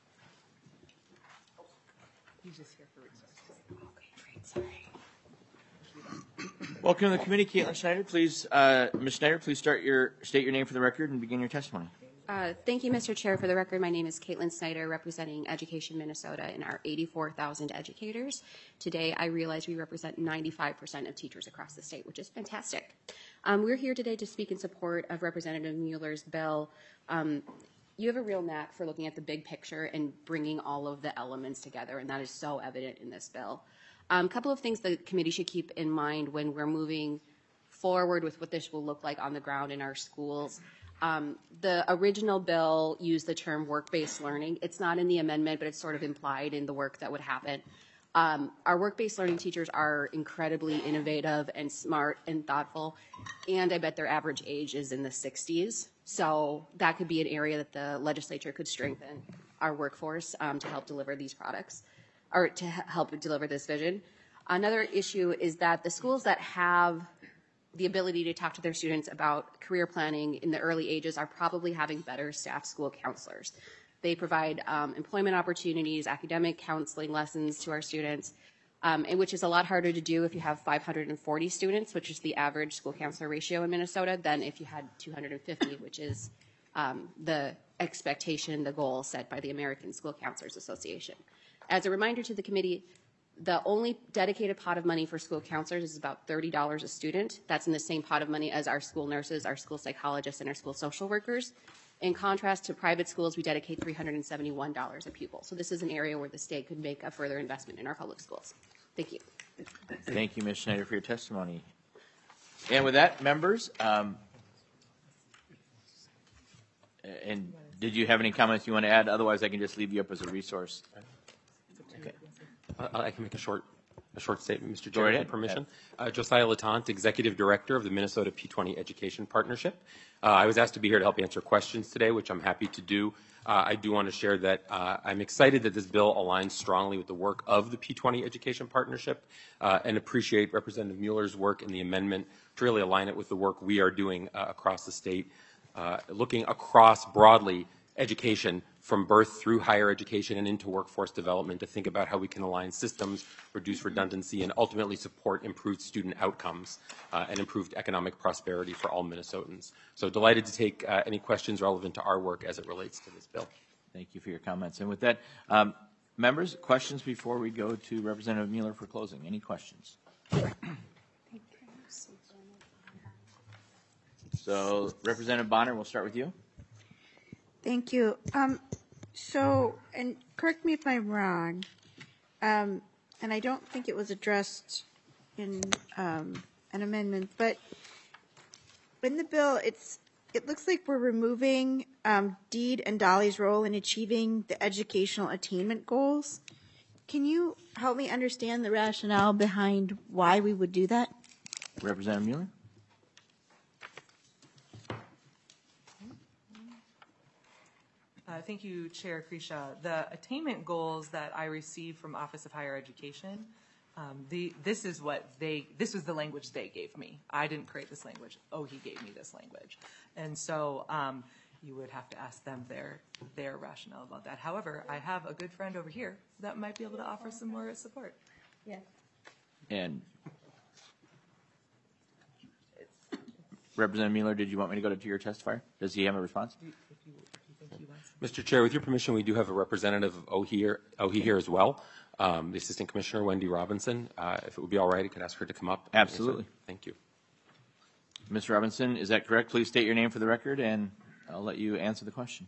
He's just here for resources. Okay, great. Sorry. Welcome to the committee, Caitlin Schneider. Please, uh, Miz Schneider, please start your state your name for the record and begin your testimony. Uh, thank you, Mister Chair. For the record, my name is Caitlin Snyder, representing Education Minnesota and our eighty-four thousand educators. Today, I realize we represent ninety-five percent of teachers across the state, which is fantastic. Um, we're here today to speak in support of Representative Mueller's bill. Um, you have a real knack for looking at the big picture and bringing all of the elements together, and that is so evident in this bill. A um, couple of things the committee should keep in mind when we're moving forward with what this will look like on the ground in our schools. Um, the original bill used the term work-based learning. It's not in the amendment, but it's sort of implied in the work that would happen. Um, our work-based learning teachers are incredibly innovative and smart and thoughtful, and I bet their average age is in the sixties. So that could be an area that the legislature could strengthen our workforce um, to help deliver these products, or to help deliver this vision. Another issue is that the schools that have the ability to talk to their students about career planning in the early ages are probably having better staff school counselors. They provide um, employment opportunities, academic counseling lessons to our students, um, and which is a lot harder to do if you have five hundred forty students, which is the average school counselor ratio in Minnesota, than if you had two hundred fifty, which is um, the expectation, the goal set by the American School Counselors Association. As a reminder to the committee, the only dedicated pot of money for school counselors is about thirty dollars a student. That's in the same pot of money as our school nurses, our school psychologists, and our school social workers. In contrast to private schools, we dedicate three hundred seventy-one dollars a pupil. So this is an area where the state could make a further investment in our public schools. Thank you. Thank you, Miz Schneider, for your testimony. And with that, members, um, and did you have any comments you want to add? Otherwise, I can just leave you up as a resource. Okay. Uh, I can make a short, a short statement, Mister Go Chair, right with ahead. permission. Uh, Josiah Latant, Executive Director of the Minnesota P twenty Education Partnership. Uh, I was asked to be here to help answer questions today, which I'm happy to do. Uh, I do want to share that uh, I'm excited that this bill aligns strongly with the work of the P twenty Education Partnership uh, and appreciate Representative Mueller's work in the amendment to really align it with the work we are doing uh, across the state, uh, looking across broadly education from birth through higher education and into workforce development to think about how we can align systems, reduce redundancy, and ultimately support improved student outcomes uh, and improved economic prosperity for all Minnesotans. So delighted to take uh, any questions relevant to our work as it relates to this bill. Thank you for your comments. And with that, um, members, questions before we go to Representative Mueller for closing? Any questions? So, Representative Bonner, we'll start with you. Thank you. Um, so, and correct me if I'm wrong, um, and I don't think it was addressed in um, an amendment, but in the bill, it's it looks like we're removing um, Deed and Dolly's role in achieving the educational attainment goals. Can you help me understand the rationale behind why we would do that? Representative Mueller. Uh, thank you, Chair Kresha. The attainment goals that I received from Office of Higher Education, um, the, this is what they, this was the language they gave me. I didn't create this language. Oh, he gave me this language. And so um, you would have to ask them their, their rationale about that. However, I have a good friend over here that might be able to offer some more support. Yeah. And Representative Mueller, did you want me to go to your testifier? Does he have a response? Mister Chair, with your permission, we do have a representative of O H I here, O H I here as well, um, the Assistant Commissioner, Wendy Robinson. Uh, if it would be all right, I could ask her to come up. Absolutely. Thank you. Miz Robinson, is that correct? Please state your name for the record, and I'll let you answer the question.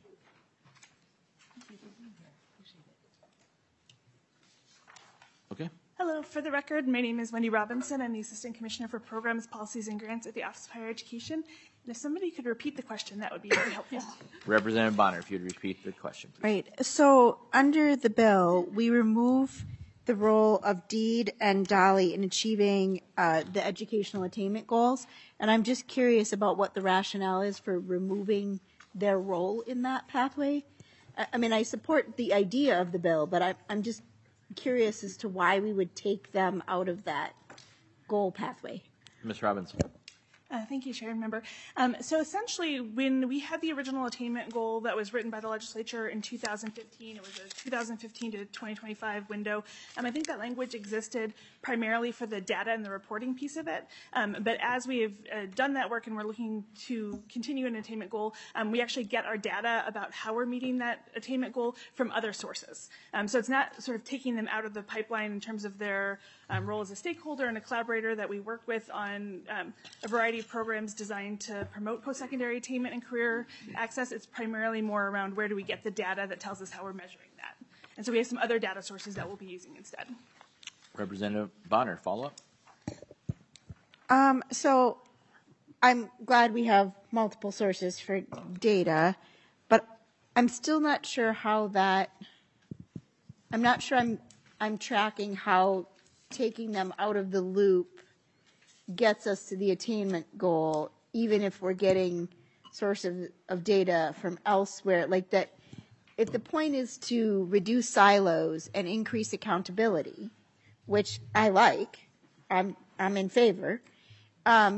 Okay. Hello, for the record, my name is Wendy Robinson. I'm the Assistant Commissioner for Programs, Policies, and Grants at the Office of Higher Education. And if somebody could repeat the question, that would be very helpful. Representative Bonner, if you'd repeat the question, please. Right. So under the bill, we remove the role of Deed and Dolly in achieving uh, the educational attainment goals. And I'm just curious about what the rationale is for removing their role in that pathway. I, I mean, I support the idea of the bill, but I, I'm just curious as to why we would take them out of that goal pathway. Miz Robinson. Uh, thank you, Chair and Member. Um, so essentially, when we had the original attainment goal that was written by the legislature in two thousand fifteen, it was a two thousand fifteen to twenty twenty-five window. Um, I think that language existed primarily for the data and the reporting piece of it. Um, but as we have uh, done that work and we're looking to continue an attainment goal, um, we actually get our data about how we're meeting that attainment goal from other sources. Um, so it's not sort of taking them out of the pipeline in terms of their um, role as a stakeholder and a collaborator that we work with on um, a variety of programs designed to promote post-secondary attainment and career access. It's primarily more around where do we get the data that tells us how we're measuring that. And so we have some other data sources that we'll be using instead. Representative Bonner, follow-up. Um, so I'm glad we have multiple sources for data, but I'm still not sure how that, I'm not sure I'm, I'm tracking how taking them out of the loop gets us to the attainment goal, even if we're getting sources of data from elsewhere. Like that, if the point is to reduce silos and increase accountability, which I like, I'm I'm in favor. Um,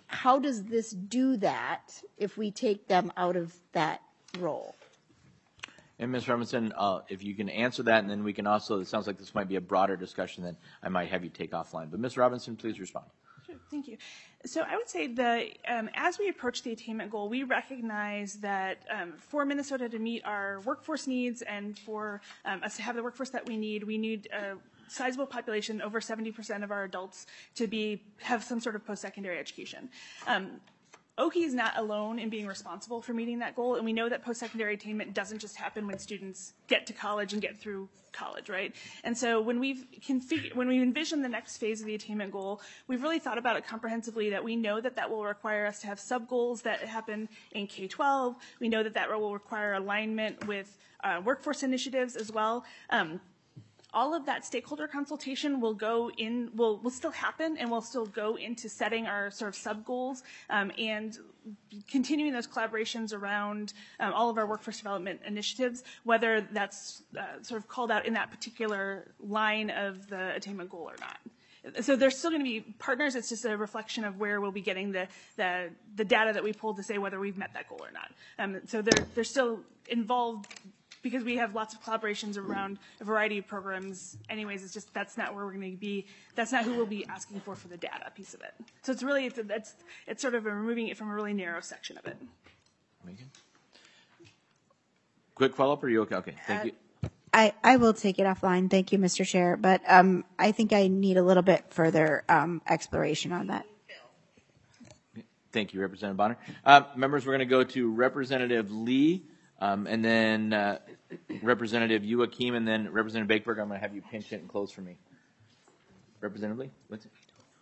how does this do that if we take them out of that role? And Miz Robinson, uh, if you can answer that, and then we can also, it sounds like this might be a broader discussion that I might have you take offline. But Miz Robinson, please respond. Sure, thank you. So I would say the um, as we approach the attainment goal, we recognize that um, for Minnesota to meet our workforce needs and for um, us to have the workforce that we need, we need a sizable population, over seventy percent of our adults, to be have some sort of post-secondary education. Um, Okie is not alone in being responsible for meeting that goal, and we know that post-secondary attainment doesn't just happen when students get to college and get through college, right? And so when we've configured, when we envision the next phase of the attainment goal, we've really thought about it comprehensively, that we know that that will require us to have sub-goals that happen in K twelve. We know that that will require alignment with uh, workforce initiatives as well. Um, all of that stakeholder consultation will go in, will, will still happen and will still go into setting our sort of sub-goals um, and continuing those collaborations around um, all of our workforce development initiatives, whether that's uh, sort of called out in that particular line of the attainment goal or not. So there's still going to be partners. It's just a reflection of where we'll be getting the, the, the data that we pulled to say whether we've met that goal or not. Um, so they're, they're still involved because we have lots of collaborations around a variety of programs. Anyways, it's just that's not where we're going to be. That's not who we'll be asking for for the data piece of it. So it's really, it's, it's, it's sort of a removing it from a really narrow section of it. Megan? Quick follow-up, or are you okay? Okay, thank you. I, I will take it offline. Thank you, Mister Chair. But um, I think I need a little bit further um, exploration on that. Thank you, Representative Bonner. Uh, members, we're going to go to Representative Lee, um, and then uh, Representative Youakim, and then Representative Bakeberg. I'm going to have you pinch it and close for me. Representative Lee, what's it?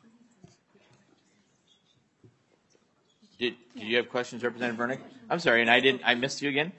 Did, did you have questions, Representative Vernick? I'm sorry, and I didn't. I missed you again.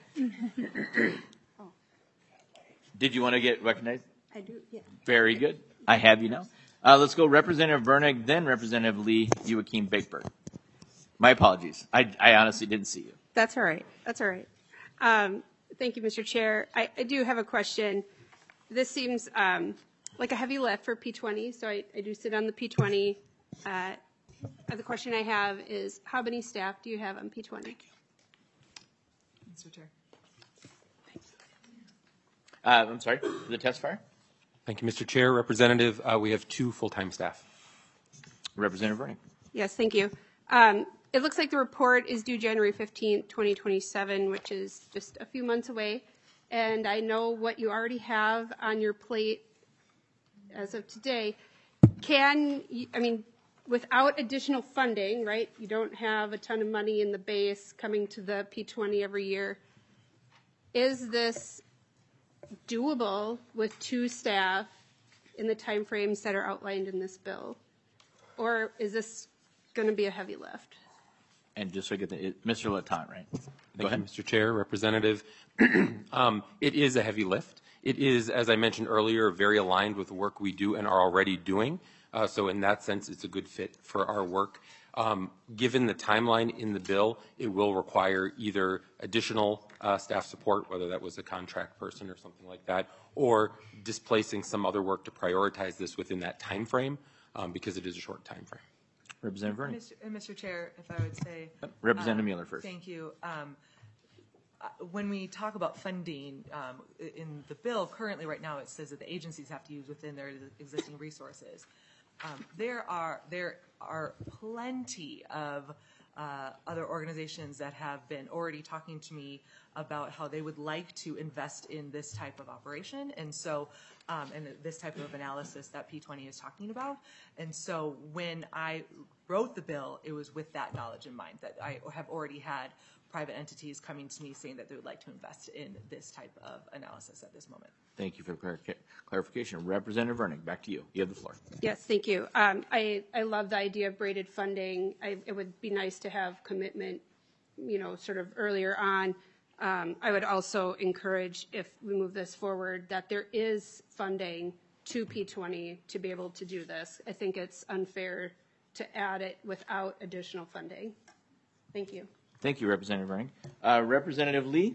Did you want to get recognized? I do, yeah. Very good. I have you now. Uh, let's go Representative Vernick, then Representative Lee, Youakim, Bakeberg. My apologies. I, I honestly didn't see you. That's all right. That's all right. Um, thank you, Mister Chair. I, I do have a question. This seems um, like a heavy lift for P twenty, so I, I do sit on the P twenty. Uh, the question I have is, how many staff do you have on P twenty? Mister Chair. Uh, I'm sorry, the testifier? Thank you, Mister Chair. Representative, uh, we have two full-time staff. Representative Vernick. Yes, thank you. Um, it looks like the report is due January fifteenth, twenty twenty-seven, which is just a few months away. And I know what you already have on your plate as of today. Can, you, I mean, without additional funding, right, you don't have a ton of money in the base coming to the P twenty every year. Is this doable with two staff in the timeframes that are outlined in this bill? Or is this going to be a heavy lift? And just so I get the, it, Mister Latant, right? Go Thank ahead. you, Mister Chair, Representative. um, it is a heavy lift. It is, as I mentioned earlier, very aligned with the work we do and are already doing. Uh, so in that sense, it's a good fit for our work. Um, given the timeline in the bill, it will require either additional uh, staff support, whether that was a contract person or something like that, or displacing some other work to prioritize this within that time frame, um, because it is a short time frame. Representative Vernick. Mister Uh, Mister Chair, if I would say. Representative um, Mueller first. Thank you. Um, uh, when we talk about funding um, in the bill, currently right now it says that the agencies have to use within their existing resources. Um, there are there are plenty of uh, other organizations that have been already talking to me about how they would like to invest in this type of operation, and so um, and this type of analysis that P twenty is talking about. And so when I wrote the bill, it was with that knowledge in mind, that I have already had private entities coming to me saying that they would like to invest in this type of analysis at this moment. Thank you for the clarification. Representative Vernick, back to you. You have the floor. Yes, thank you. Um, I, I love the idea of braided funding. I, it would be nice to have commitment, you know, sort of earlier on. Um, I would also encourage, if we move this forward, that there is funding to P twenty to be able to do this. I think it's unfair to add it without additional funding. Thank you. Thank you, Representative Vernick. Uh, Representative Lee?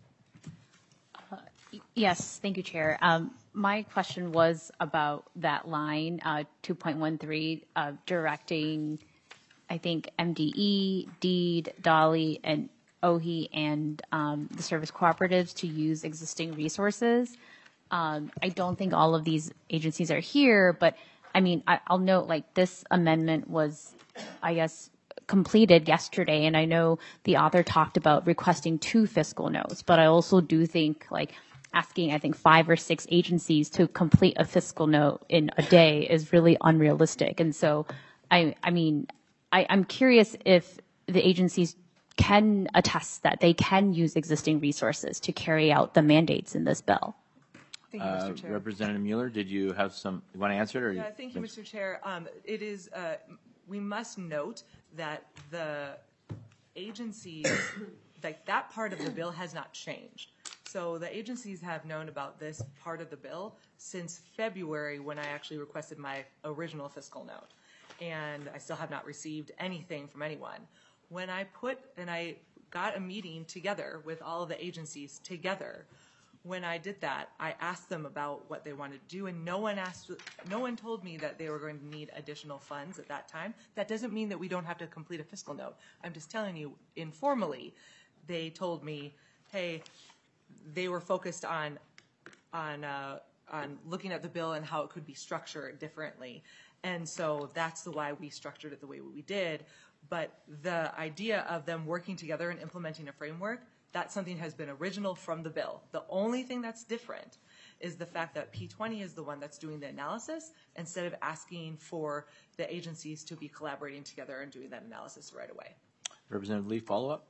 Uh, yes, thank you, Chair. Um, my question was about that line, uh, two point one three, uh, directing I think M D E, DEED, Dolly, and O H I, and um, the service cooperatives to use existing resources. Um, I don't think all of these agencies are here, but I mean, I, I'll note like this amendment was, I guess, completed yesterday, and I know the author talked about requesting two fiscal notes, but I also do think like asking, I think, five or six agencies to complete a fiscal note in a day is really unrealistic. And so, I, I mean, I, I'm curious if the agencies can attest that they can use existing resources to carry out the mandates in this bill. Thank you, Mister Uh, Chair. Representative Mueller, did you have some, you want to answer it? Or Yeah, thank you, Mister Chair. Um, it is, uh, we must note that the agencies, like that part of the bill has not changed. So the agencies have known about this part of the bill since February when I actually requested my original fiscal note. And I still have not received anything from anyone. When I put, and I got a meeting together with all of the agencies together, when I did that, I asked them about what they wanted to do, and no one asked, no one told me that they were going to need additional funds at that time. That doesn't mean that we don't have to complete a fiscal note. I'm just telling you, informally, they told me, hey, they were focused on, on, uh, on looking at the bill and how it could be structured differently. And so that's the why we structured it the way we did. But the idea of them working together and implementing a framework, that's something has been original from the bill. The only thing that's different is the fact that P twenty is the one that's doing the analysis instead of asking for the agencies to be collaborating together and doing that analysis right away. Representative Lee, follow up?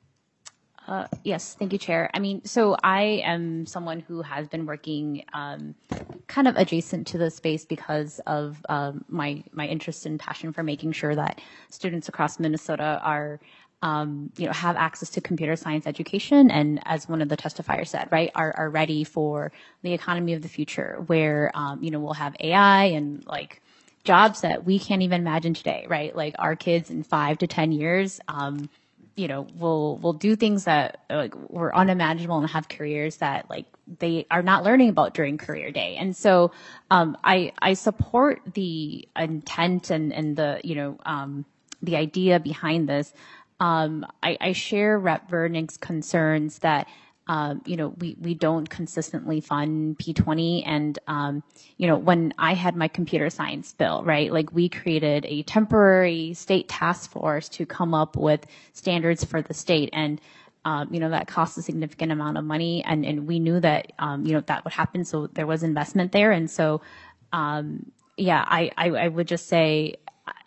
Uh, yes, thank you, Chair. I mean, so I am someone who has been working um, kind of adjacent to the space because of um, my my interest and passion for making sure that students across Minnesota are, um, you know, have access to computer science education, and as one of the testifiers said, right, are are ready for the economy of the future, where um, you know we'll have A I and like jobs that we can't even imagine today, right? Like our kids in five to ten years. Um, you know, will will do things that like were unimaginable and have careers that like they are not learning about during career day. And so um, I I support the intent and and the you know um, the idea behind this. Um, I, I share Rep Vernig's concerns that um, you know we we don't consistently fund P twenty, and um, you know when I had my computer science bill, right, like we created a temporary state task force to come up with standards for the state, and um, you know that cost a significant amount of money, and and we knew that um, you know that would happen, so there was investment there, and so um, yeah, I, I I would just say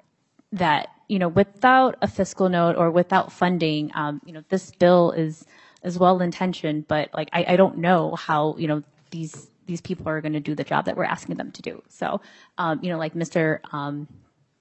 that you know without a fiscal note or without funding, um, you know this bill is is well intentioned, but like I, I don't know how you know these these people are going to do the job that we're asking them to do. So um, you know, like Mister Um,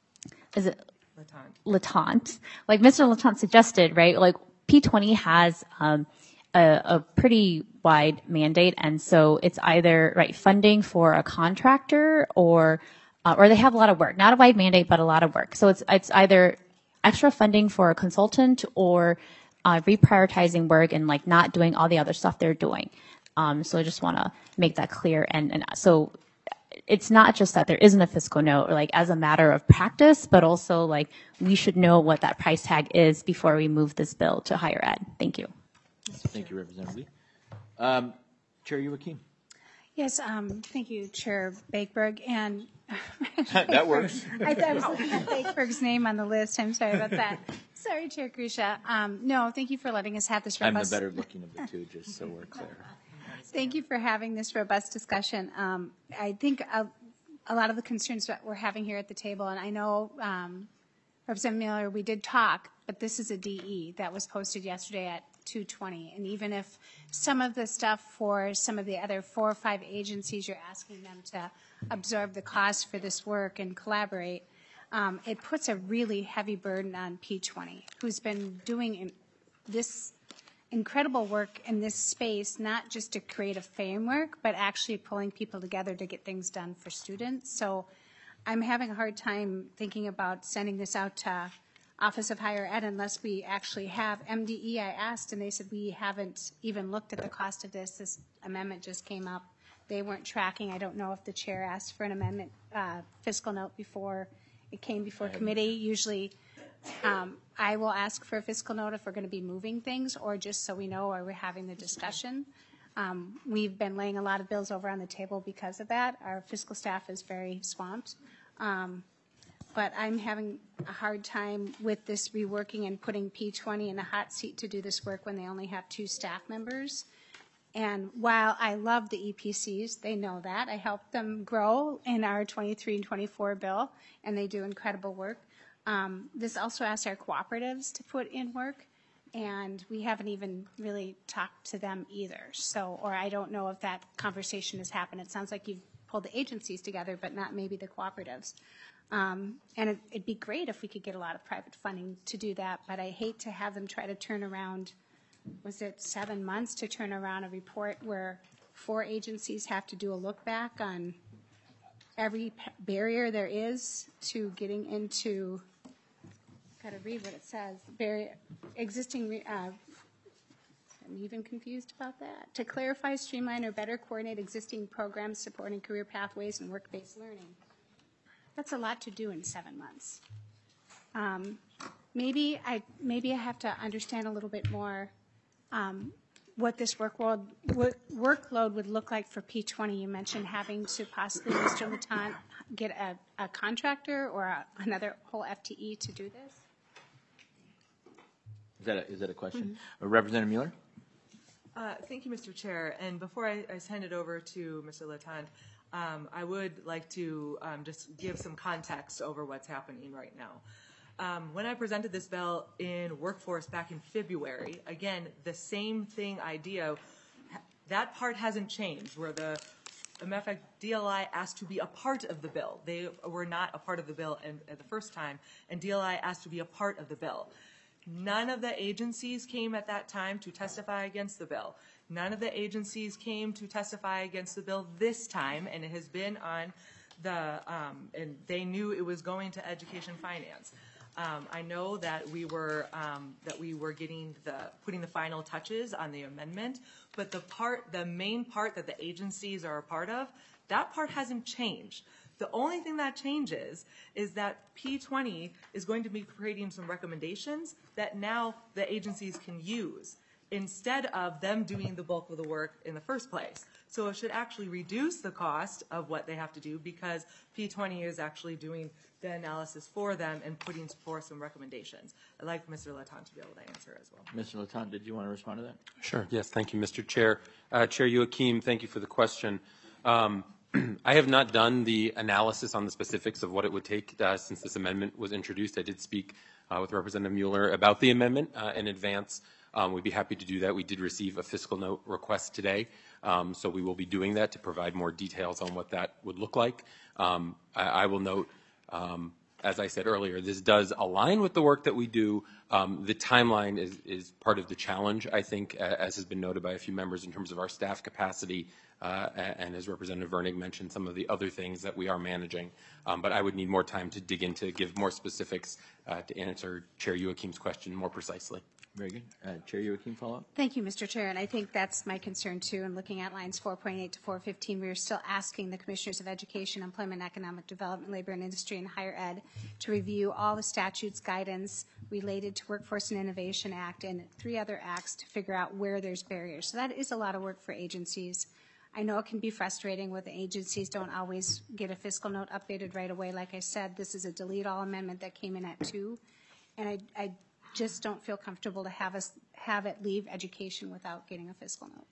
is it Latant? Like Mister Latant suggested, right? Like P twenty has um, a, a pretty wide mandate, and so it's either right funding for a contractor or uh, or they have a lot of work. Not a wide mandate, but a lot of work. So it's it's either extra funding for a consultant or Uh, reprioritizing work and like not doing all the other stuff they're doing. Um, so I just want to make that clear. And, and so it's not just that there isn't a fiscal note, or like as a matter of practice, but also like we should know what that price tag is before we move this bill to higher ed. Thank you. Thank you, Representative Lee. Um, Chair Youakim. Yes, um, thank you, Chair Bakeberg. And That works. I, I was looking at Bakeberg's name on the list. I'm sorry about that. Sorry, Chair Grisha. Um, no, thank you for letting us have this I'm the robust. better looking of the two, just so we're clear. Thank you for having this robust discussion. Um, I think a, a lot of the concerns that we're having here at the table, and I know um, Representative Miller, we did talk, but this is a D E that was posted yesterday at two twenty. And even if some of the stuff for some of the other four or five agencies, you're asking them to absorb the cost for this work and collaborate, um, it puts a really heavy burden on P twenty, who's been doing in, this incredible work in this space, not just to create a framework, but actually pulling people together to get things done for students. So I'm having a hard time thinking about sending this out to Office of Higher Ed unless we actually have M D E. I asked, and they said we haven't even looked at the cost of this. This amendment just came up. They weren't tracking. I don't know if the chair asked for an amendment uh, fiscal note before it came before committee. Usually Um, I will ask for a fiscal note if we're going to be moving things, or just so we know, or we're having the discussion. Um, we've been laying a lot of bills over on the table because of that. Our fiscal staff is very swamped. Um, but I'm having a hard time with this reworking and putting P twenty in a hot seat to do this work when they only have two staff members. And while I love the E P Cs, they know that. I helped them grow in our twenty-three and twenty-four bill, and they do incredible work. Um, this also asks our cooperatives to put in work, and we haven't even really talked to them either. So, or I don't know if that conversation has happened. It sounds like you've pulled the agencies together, but not maybe the cooperatives. Um, and it, it'd be great if we could get a lot of private funding to do that, but I hate to have them try to turn around, was it seven months to turn around a report where four agencies have to do a look back on every p- barrier there is to getting into, got to read what it says, barrier, existing, re- uh, I'm even confused about that. To clarify, streamline, or better coordinate existing programs supporting career pathways and work-based learning. That's a lot to do in seven months. Um, maybe I maybe I have to understand a little bit more um, what this work world, what workload would look like for P twenty. You mentioned having to possibly, Mister Laton, get a, a contractor or a, another whole F T E to do this. Is that a, is that a question? Mm-hmm. uh, Representative Mueller? Uh, thank you, Mister Chair. And before I, I send it over to Mister Laton, um, I would like to um, just give some context over what's happening right now. Um, when I presented this bill in Workforce back in February, again, the same thing idea, that part hasn't changed, where the M F A D L I asked to be a part of the bill. They were not a part of the bill in, at the first time, and D L I asked to be a part of the bill. None of the agencies came at that time to testify against the bill. None of the agencies came to testify against the bill this time, and it has been on the, um, and they knew it was going to Education Finance. Um, I know that we were um, that we were getting the putting the final touches on the amendment, but the part, the main part that the agencies are a part of, that part hasn't changed. The only thing that changes is that P twenty is going to be creating some recommendations that now the agencies can use instead of them doing the bulk of the work in the first place. So it should actually reduce the cost of what they have to do because P twenty is actually doing the analysis for them and putting forth some recommendations. I'd like Mister Laton to be able to answer as well. Mister Laton, did you want to respond to that? Sure. Yes. Thank you, Mister Chair. Uh, Chair Youakim, thank you for the question. Um, I have not done the analysis on the specifics of what it would take uh, since this amendment was introduced. I did speak uh, with Representative Mueller about the amendment uh, in advance. Um, we'd be happy to do that. We did receive a fiscal note request today, um, so we will be doing that to provide more details on what that would look like. Um, I, I will note, um, as I said earlier, this does align with the work that we do. Um, the timeline is, is part of the challenge, I think, as has been noted by a few members in terms of our staff capacity, uh, and as Representative Vernig mentioned, some of the other things that we are managing. Um, but I would need more time to dig into, give more specifics uh, to answer Chair Youakim's question more precisely. Very good. Uh, Chair Youakim, follow up? Thank you, Mister Chair. And I think that's my concern, too. And looking at lines four point eight to four fifteen, we are still asking the Commissioners of Education, Employment, Economic Development, Labor and Industry, and Higher Ed to review all the statutes, guidance related to Workforce and Innovation Act and three other acts to figure out where there's barriers. So that is a lot of work for agencies. I know it can be frustrating with the agencies don't always get a fiscal note updated right away. Like I said, this is a delete all amendment that came in at two. And I, I just don't feel comfortable to have us have it leave education without getting a fiscal note.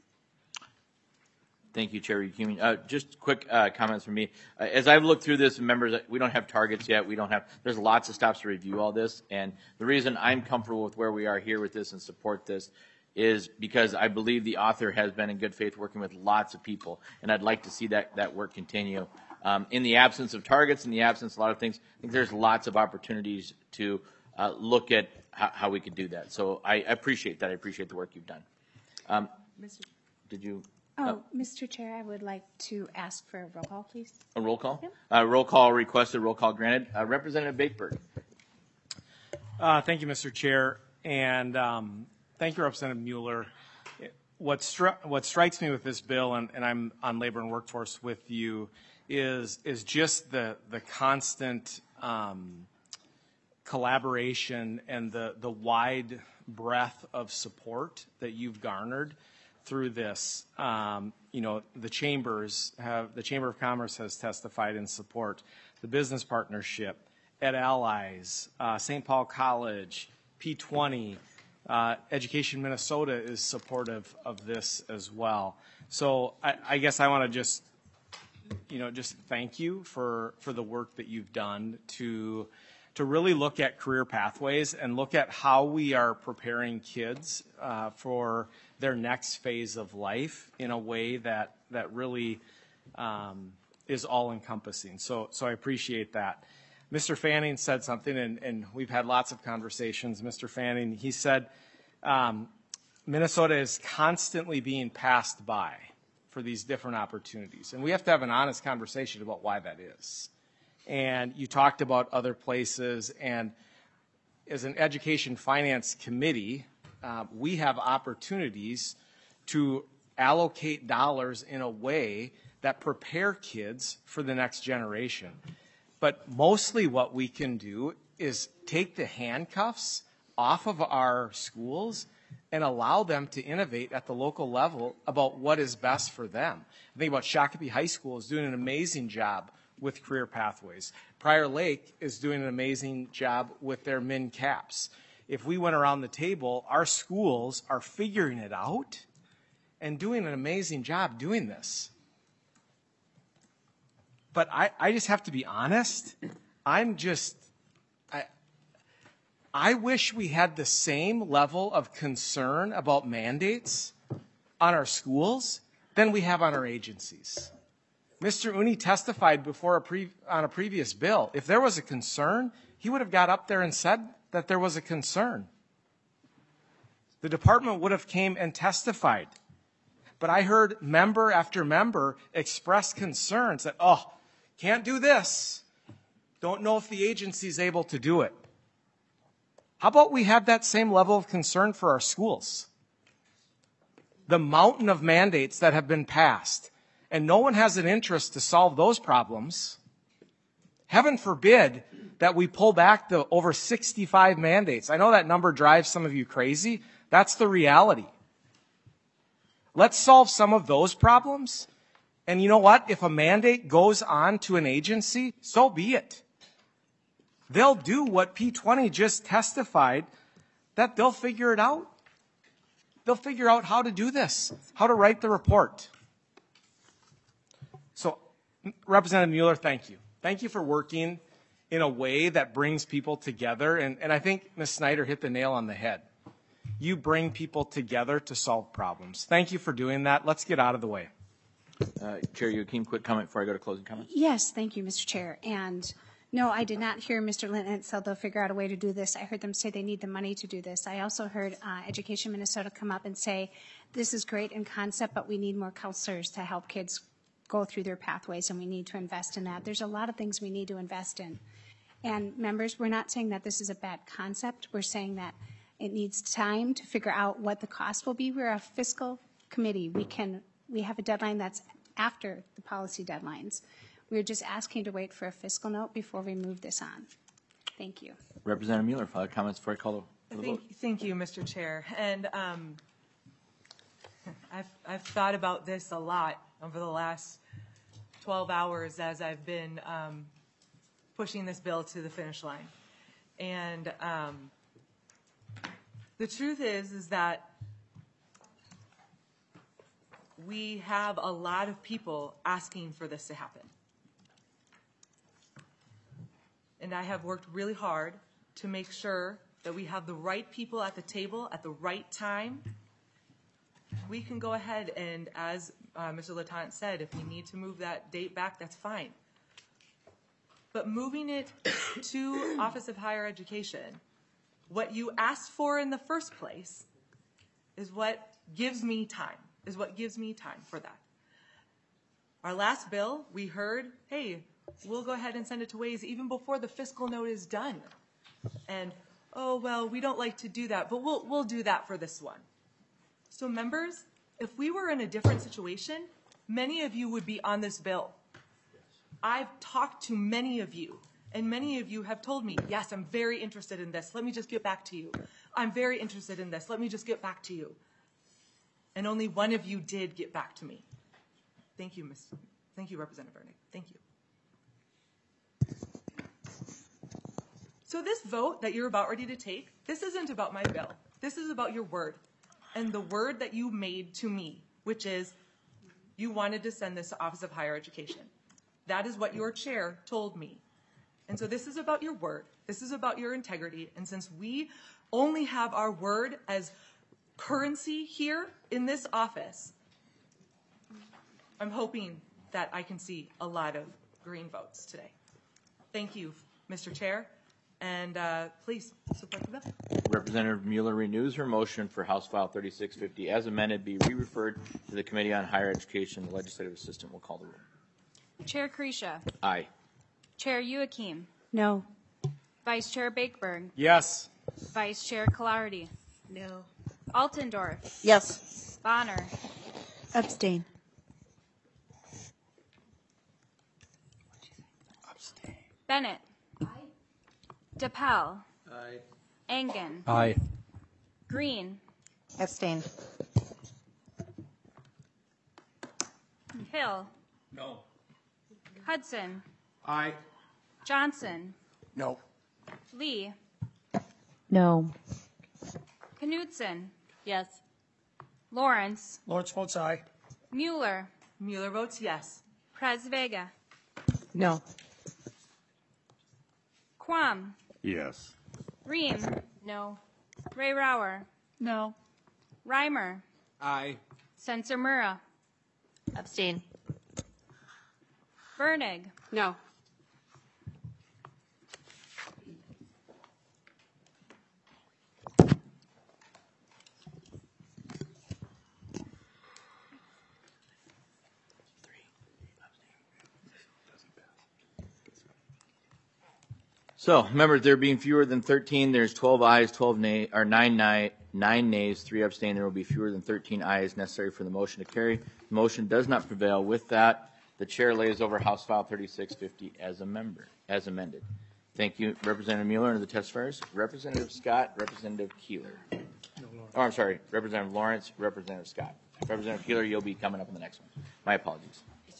Thank you, Chair Youakim. Uh, just quick uh, comments from me. Uh, as I've looked through this, members, we don't have targets yet. We don't have, there's lots of steps to review all this. And the reason I'm comfortable with where we are here with this and support this is because I believe the author has been in good faith working with lots of people. And I'd like to see that, that work continue. Um, in the absence of targets, in the absence of a lot of things, I think there's lots of opportunities to uh, look at how, how we could do that. So I appreciate that. I appreciate the work you've done. Um, did you? Oh, uh, Mister Chair, I would like to ask for a roll call, please. A roll call? Yep. Uh, roll call requested, roll call granted. Uh, Representative Bakeberg. Uh, thank you, Mister Chair. And um, thank you, Representative Mueller. What, stri- what strikes me with this bill, and, and I'm on Labor and Workforce with you, is, is just the, the constant um, collaboration and the, the wide breadth of support that you've garnered through this. Um, you know, the chambers have, the Chamber of Commerce has testified in support, the Business Partnership, Ed Allies, uh, Saint Paul College, P twenty, uh, Education Minnesota is supportive of this as well. So I, I guess I want to just, you know, just thank you for, for the work that you've done to, to really look at career pathways and look at how we are preparing kids uh, for their next phase of life in a way that, that really um, is all-encompassing. So, so I appreciate that. Mister Fanning said something, and, and we've had lots of conversations. Mister Fanning, he said, um, Minnesota is constantly being passed by for these different opportunities. And we have to have an honest conversation about why that is. And you talked about other places, and as an education finance committee, uh, we have opportunities to allocate dollars in a way that prepare kids for the next generation. But mostly what we can do is take the handcuffs off of our schools and allow them to innovate at the local level about what is best for them. I think about Shakopee High School is doing an amazing job with career pathways. Prior Lake is doing an amazing job with their min caps. If we went around the table, our schools are figuring it out and doing an amazing job doing this. But I, I just have to be honest. I'm just, I, I wish we had the same level of concern about mandates on our schools than we have on our agencies. Mister Uni testified before a pre, on a previous bill. If there was a concern, he would have got up there and said that there was a concern. The department would have came and testified. But I heard member after member express concerns that, oh, can't do this. Don't know if the agency is able to do it. How about we have that same level of concern for our schools? The mountain of mandates that have been passed, and no one has an interest to solve those problems. Heaven forbid that we pull back the over sixty-five mandates. I know that number drives some of you crazy. That's the reality. Let's solve some of those problems. And you know what? If a mandate goes on to an agency, so be it. They'll do what P twenty just testified, that they'll figure it out. They'll figure out how to do this, how to write the report. So, Representative Mueller, thank you. Thank you for working in a way that brings people together. And, and I think Miz Snyder hit the nail on the head. You bring people together to solve problems. Thank you for doing that. Let's get out of the way. Uh, Chair Joachim, quick comment before I go to closing comments. Yes, thank you, Mister Chair. And no, I did not hear Mister Linton say they'll figure out a way to do this. I heard them say they need the money to do this. I also heard uh, Education Minnesota come up and say, this is great in concept, but we need more counselors to help kids go through their pathways, and we need to invest in that. There's a lot of things we need to invest in. And members, we're not saying that this is a bad concept. We're saying that it needs time to figure out what the cost will be. We're a fiscal committee. We can, we have a deadline that's after the policy deadlines. We're just asking to wait for a fiscal note before we move this on. Thank you. Representative Mueller, final comments before I call the vote. Thank, thank you, Mister Chair. And um, I've, I've thought about this a lot over the last twelve hours as I've been um, pushing this bill to the finish line. And um, the truth is, is that we have a lot of people asking for this to happen. And I have worked really hard to make sure that we have the right people at the table at the right time. We can go ahead and, as uh, Mister Latant said, if we need to move that date back, that's fine. But moving it to Office of Higher Education, what you asked for in the first place is what gives me time, is what gives me time for that. Our last bill, we heard, hey, we'll go ahead and send it to Ways even before the fiscal note is done. And, oh, well, we don't like to do that, but we'll, we'll do that for this one. So members, if we were in a different situation, many of you would be on this bill. I've talked to many of you, And many of you have told me, yes, I'm very interested in this. Let me just get back to you. I'm very interested in this. Let me just get back to you. And only one of you did get back to me. Thank you, Miz Thank you, Representative Vernig. Thank you. So this vote that you're about ready to take, this isn't about my bill. This is about your word. And the word that you made to me, which is you wanted to send this to Office of Higher Education. That is what your chair told me. And so this is about your word. This is about your integrity. And since we only have our word as currency here in this office, I'm hoping that I can see a lot of green votes today. Thank you, Mister Chair. And uh, please support the bill. Representative Mueller renews her motion for House File thirty-six fifty as amended be re-referred to the Committee on Higher Education. The legislative assistant will call the roll. Chair Kresha. Aye. Chair Youakim. No. Vice Chair Bakeberg. Yes. Vice Chair Collardi. No. Altendorf. Yes. Bonner. Abstain. Bennett. Aye. DePel. Aye. Engen. Aye. Green. Abstain. Hill. No. Hudson. Aye. Johnson. No. Lee. No. Knudsen. Yes. Lawrence. Lawrence votes aye. Mueller. Mueller votes yes. Prez Vega. No. Quam. Yes. Ream. No. Ray Rauer. No. Reimer. Aye. Sensor Mura. Abstain. Vernig. No. So, members, there being fewer than thirteen, there's twelve ayes, twelve nay, or nine, nay, nine nays, three abstain. There will be fewer than thirteen ayes necessary for the motion to carry. The motion does not prevail. With that, the chair lays over House File thirty-six fifty as a member, as amended. Thank you, Representative Mueller and the testifiers. Representative Scott, Representative Keeler. Oh, I'm sorry, Representative Lawrence, Representative Scott. Representative Keeler, you'll be coming up on the next one. My apologies.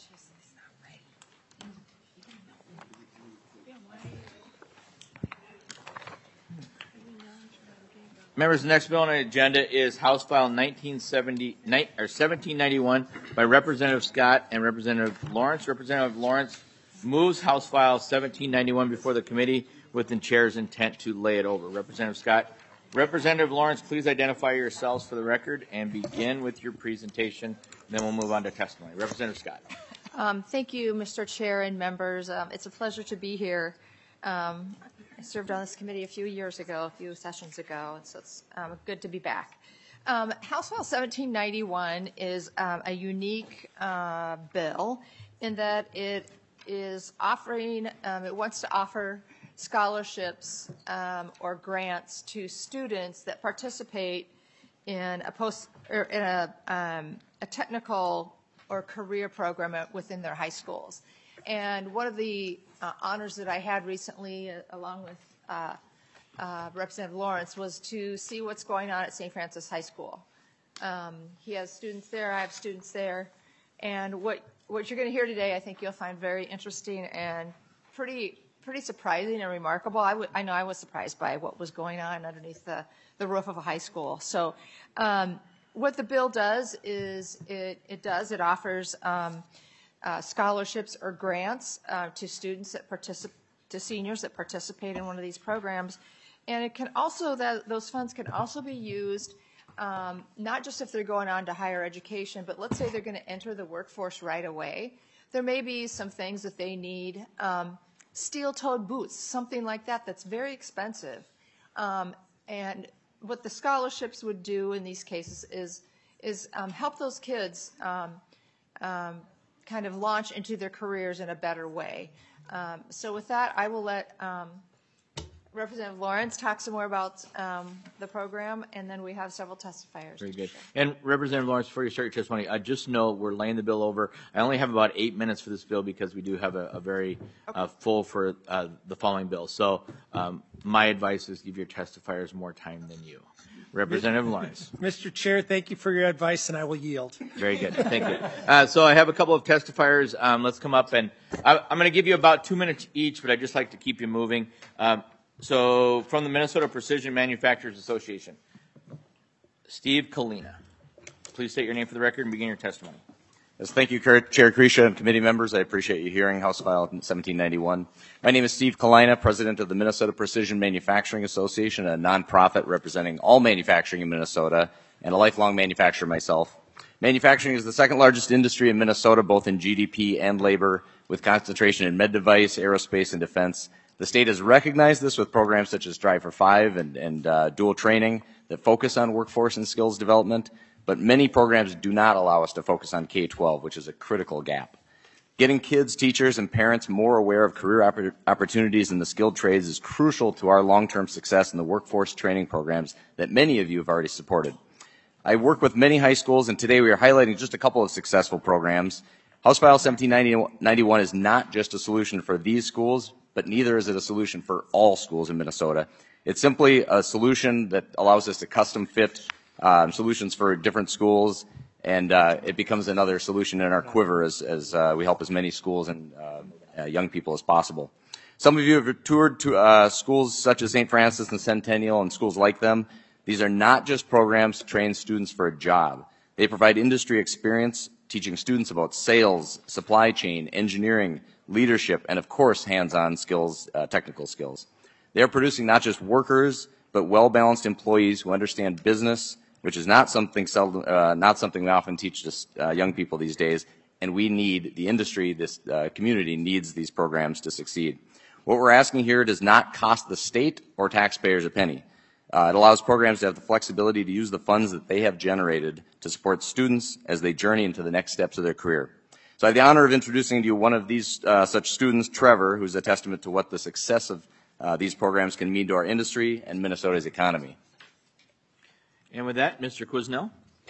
Members, the next bill on the agenda is House File nineteen seventy, or seventeen ninety-one by Representative Scott and Representative Lawrence. Representative Lawrence moves House File seventeen ninety-one before the committee with the chair's intent to lay it over. Representative Scott. Representative Lawrence, please identify yourselves for the record and begin with your presentation. Then we'll move on to testimony. Representative Scott. Um, thank you, Mister Chair and members. Um, it's a pleasure to be here. Um, I served on this committee a few years ago, a few sessions ago, and so it's um, good to be back. Um, House File seventeen ninety-one is um, a unique uh, bill in that it is offering, um, it wants to offer scholarships um, or grants to students that participate in a post or in a, um, a technical or career program within their high schools. And one of the uh, honors that I had recently, uh, along with uh, uh, Representative Lawrence, was to see what's going on at Saint Francis High School. Um, he has students there, I have students there, and what what you're going to hear today, I think you'll find very interesting and pretty pretty surprising and remarkable. I, w- I know I was surprised by what was going on underneath the, the roof of a high school. So um, what the bill does is it, it does, it offers um, uh, scholarships or grants uh, to students that participate, to seniors that participate in one of these programs. And it can also, that those funds can also be used um, not just if they're going on to higher education, but let's say they're going to enter the workforce right away. There may be some things that they need, um, steel-toed boots, something like that that's very expensive. Um, and what the scholarships would do in these cases is is um, help those kids um, um, kind of launch into their careers in a better way. Um, so with that, I will let um, Representative Lawrence talk some more about um, the program, and then we have several testifiers. Very good. And Representative Lawrence, before you start your testimony, I just know we're laying the bill over. I only have about eight minutes for this bill because we do have a, a very uh, full for uh, the following bill. So um, my advice is give your testifiers more time than you. Representative Lawrence. Mister Chair, thank you for your advice, and I will yield. Very good. Thank you. Uh, so I have a couple of testifiers. Um, let's come up, and I, I'm going to give you about two minutes each, but I'd just like to keep you moving. Um, so from the Minnesota Precision Manufacturers Association, Steve Kalina. Please state your name for the record and begin your testimony. Yes, thank you, Chair Krisha and committee members. I appreciate you hearing House File seventeen ninety-one. My name is Steve Kalina, president of the Minnesota Precision Manufacturing Association, a nonprofit representing all manufacturing in Minnesota, and a lifelong manufacturer myself. Manufacturing is the second largest industry in Minnesota, both in G D P and labor, with concentration in med device, aerospace, and defense. The state has recognized this with programs such as Drive for Five and, and uh, dual training that focus on workforce and skills development. But many programs do not allow us to focus on K twelve, which is a critical gap. Getting kids, teachers, and parents more aware of career oppor- opportunities in the skilled trades is crucial to our long-term success in the workforce training programs that many of you have already supported. I work with many high schools, and today we are highlighting just a couple of successful programs. House File seventeen ninety-one is not just a solution for these schools, but neither is it a solution for all schools in Minnesota. It's simply a solution that allows us to custom fit Um, solutions for different schools, and uh, it becomes another solution in our quiver as, as uh, we help as many schools and uh, uh, young people as possible. Some of you have toured to uh, schools such as Saint Francis and Centennial and schools like them. These are not just programs to train students for a job. They provide industry experience, teaching students about sales, supply chain, engineering, leadership, and of course hands-on skills, uh, technical skills. They are producing not just workers, but well-balanced employees who understand business, which is not something seldom, uh, not something we often teach to uh, young people these days, and we need, the industry, this uh, community needs these programs to succeed. What we're asking here does not cost the state or taxpayers a penny. Uh, it allows programs to have the flexibility to use the funds that they have generated to support students as they journey into the next steps of their career. So I have the honor of introducing to you one of these uh, such students, Trevor, who's a testament to what the success of uh, these programs can mean to our industry and Minnesota's economy. And with that, Mister Quisnell.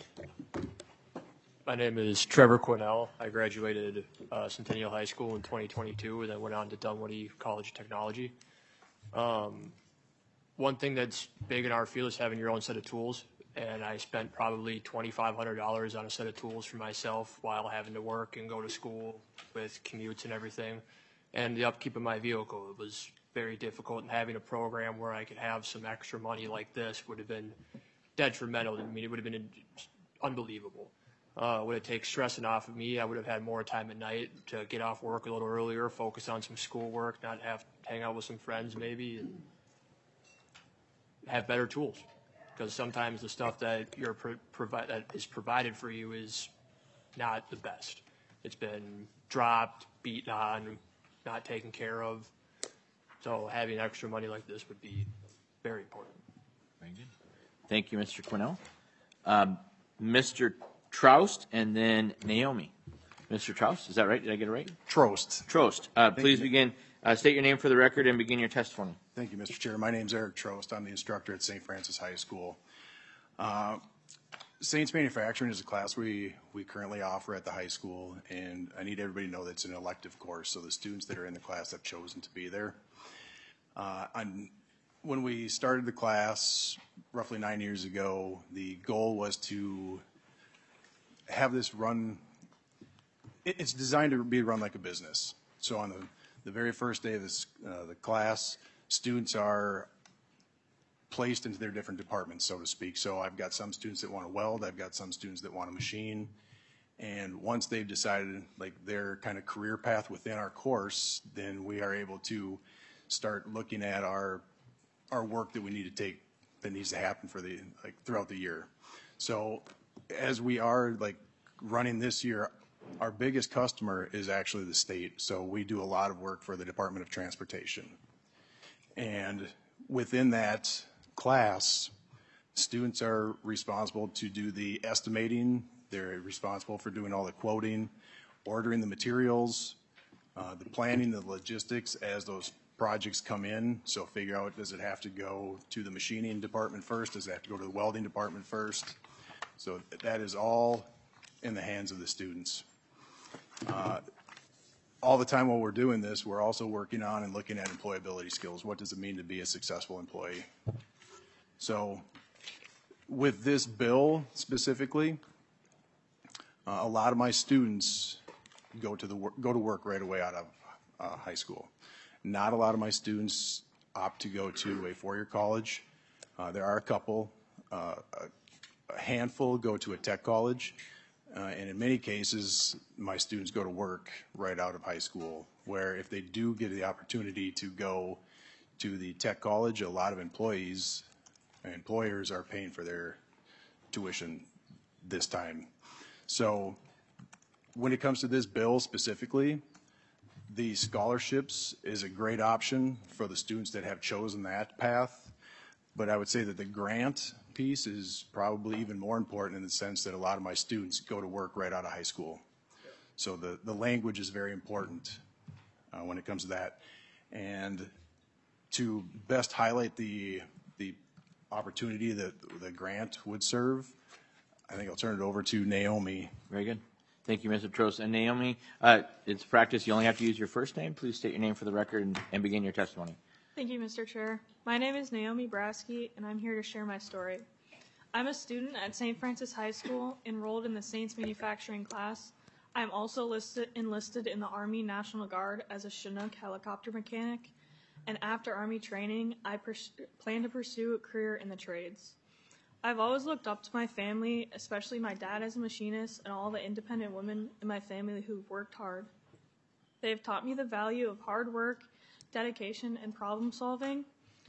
My name is Trevor Quinnell. I graduated uh, Centennial High School in twenty twenty-two and then went on to Dunwoody College of Technology. Um, one thing that's big in our field is having your own set of tools, and I spent probably twenty-five hundred dollars on a set of tools for myself while having to work and go to school with commutes and everything. And the upkeep of my vehicle, it was very difficult, and having a program where I could have some extra money like this would have been detrimental. I mean, it would have been unbelievable. Uh, would it take stressing off of me? I would have had more time at night to get off work a little earlier, focus on some schoolwork, not have to hang out with some friends maybe, and have better tools. Because sometimes the stuff that you're pro- provi- that is provided for you is not the best. It's been dropped, beaten on, not taken care of. So having extra money like this would be very important. Very good. Thank you, Mister Quinnell. Um, Mister Troust, and then Naomi. Mister Troust, is that right? Did I get it right? Trost. Trost. Uh, please you. begin. Uh, state your name for the record and begin your testimony. Thank you, Mister Chair. My name is Eric Trost. I'm the instructor at Saint Francis High School. Uh, Saints Manufacturing is a class we, we currently offer at the high school, and I need everybody to know that it's an elective course, so the students that are in the class have chosen to be there. Uh, I'm, when we started the class roughly nine years ago, the goal was to have this run, it, it's designed to be run like a business. So on the, the very first day of this, uh, the class, students are placed into their different departments, so to speak. So I've got some students that want to weld, I've got some students that want to machine, and once they've decided like their kind of career path within our course, then we are able to start looking at our our work that we need to take that needs to happen for the like throughout the year. So as we are like running this year, our biggest customer is actually the state. So we do a lot of work for the Department of Transportation. And within that class, students are responsible to do the estimating. They're responsible for doing all the quoting, ordering the materials, uh, the planning, the logistics as those projects come in, so figure out, does it have to go to the machining department first? Does it have to go to the welding department first? So that is all in the hands of the students. Uh, all the time while we're doing this, we're also working on and looking at employability skills. What does it mean to be a successful employee? So with this bill specifically, uh, a lot of my students go to the wor- go to work right away out of uh, high school. Not a lot of my students opt to go to a four-year college. Uh, there are a couple, uh, a, a handful go to a tech college, uh, and in many cases, my students go to work right out of high school, where if they do get the opportunity to go to the tech college, a lot of employees and employers are paying for their tuition this time. So when it comes to this bill specifically, the scholarships is a great option for the students that have chosen that path, but I would say that the grant piece is probably even more important in the sense that a lot of my students go to work right out of high school. So the, the language is very important uh, when it comes to that. And to best highlight the, the opportunity that the grant would serve, I think I'll turn it over to Naomi. Very good. Thank you, Mister Trost. And Naomi, uh, it's practice. You only have to use your first name. Please state your name for the record and, and begin your testimony. Thank you, Mister Chair. My name is Naomi Brasky, and I'm here to share my story. I'm a student at Saint Francis High School, enrolled in the Saints Manufacturing class. I'm also listed, enlisted in the Army National Guard as a Chinook helicopter mechanic, and after Army training, I pers- plan to pursue a career in the trades. I've always looked up to my family, especially my dad as a machinist and all the independent women in my family who've worked hard. They've taught me the value of hard work, dedication, and problem solving,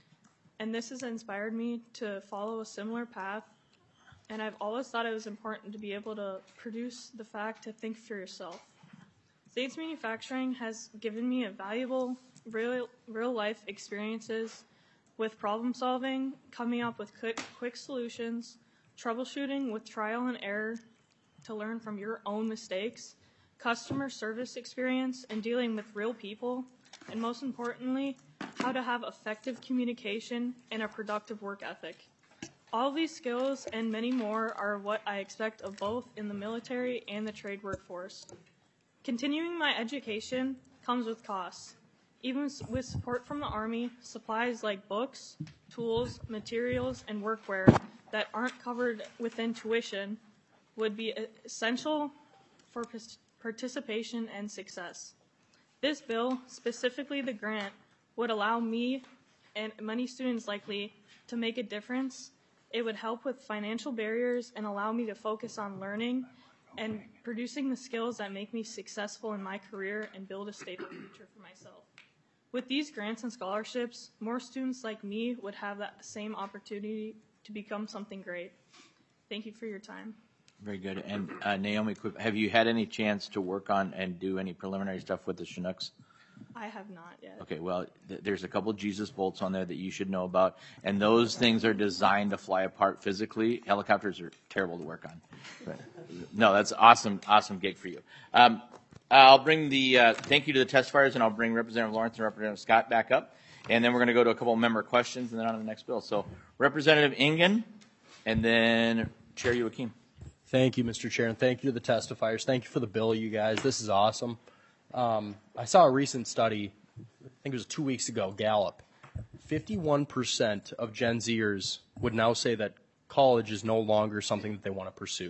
and this has inspired me to follow a similar path, and I've always thought it was important to be able to produce the fact to think for yourself. Saints Manufacturing has given me a valuable real, real life experiences with problem solving, coming up with quick, quick solutions, troubleshooting with trial and error to learn from your own mistakes, customer service experience, and dealing with real people, and most importantly, how to have effective communication and a productive work ethic. All these skills and many more are what I expect of both in the military and the trade workforce. Continuing my education comes with costs. Even with support from the Army, supplies like books, tools, materials, and workwear that aren't covered within tuition would be essential for participation and success. This bill, specifically the grant, would allow me and many students likely to make a difference. It would help with financial barriers and allow me to focus on learning and producing the skills that make me successful in my career and build a stable future for myself. With these grants and scholarships, more students like me would have that same opportunity to become something great. Thank you for your time. Very good. And uh, Naomi, have you had any chance to work on and do any preliminary stuff with the Chinooks? I have not yet. Okay, well, th- there's a couple Jesus bolts on there that you should know about, and those things are designed to fly apart physically. Helicopters are terrible to work on. But, no, that's awesome, awesome gig for you. Um, I'll bring the uh, thank you to the testifiers, and I'll bring Representative Lawrence and Representative Scott back up, and then we're going to go to a couple of member questions, and then on to the next bill. So, Representative Ingen, and then Chair Youakim. Thank you, Mister Chair, and thank you to the testifiers. Thank you for the bill, you guys. This is awesome. Um, I saw a recent study, I think it was two weeks ago, Gallup. fifty-one percent of Gen Zers would now say that college is no longer something that they want to pursue.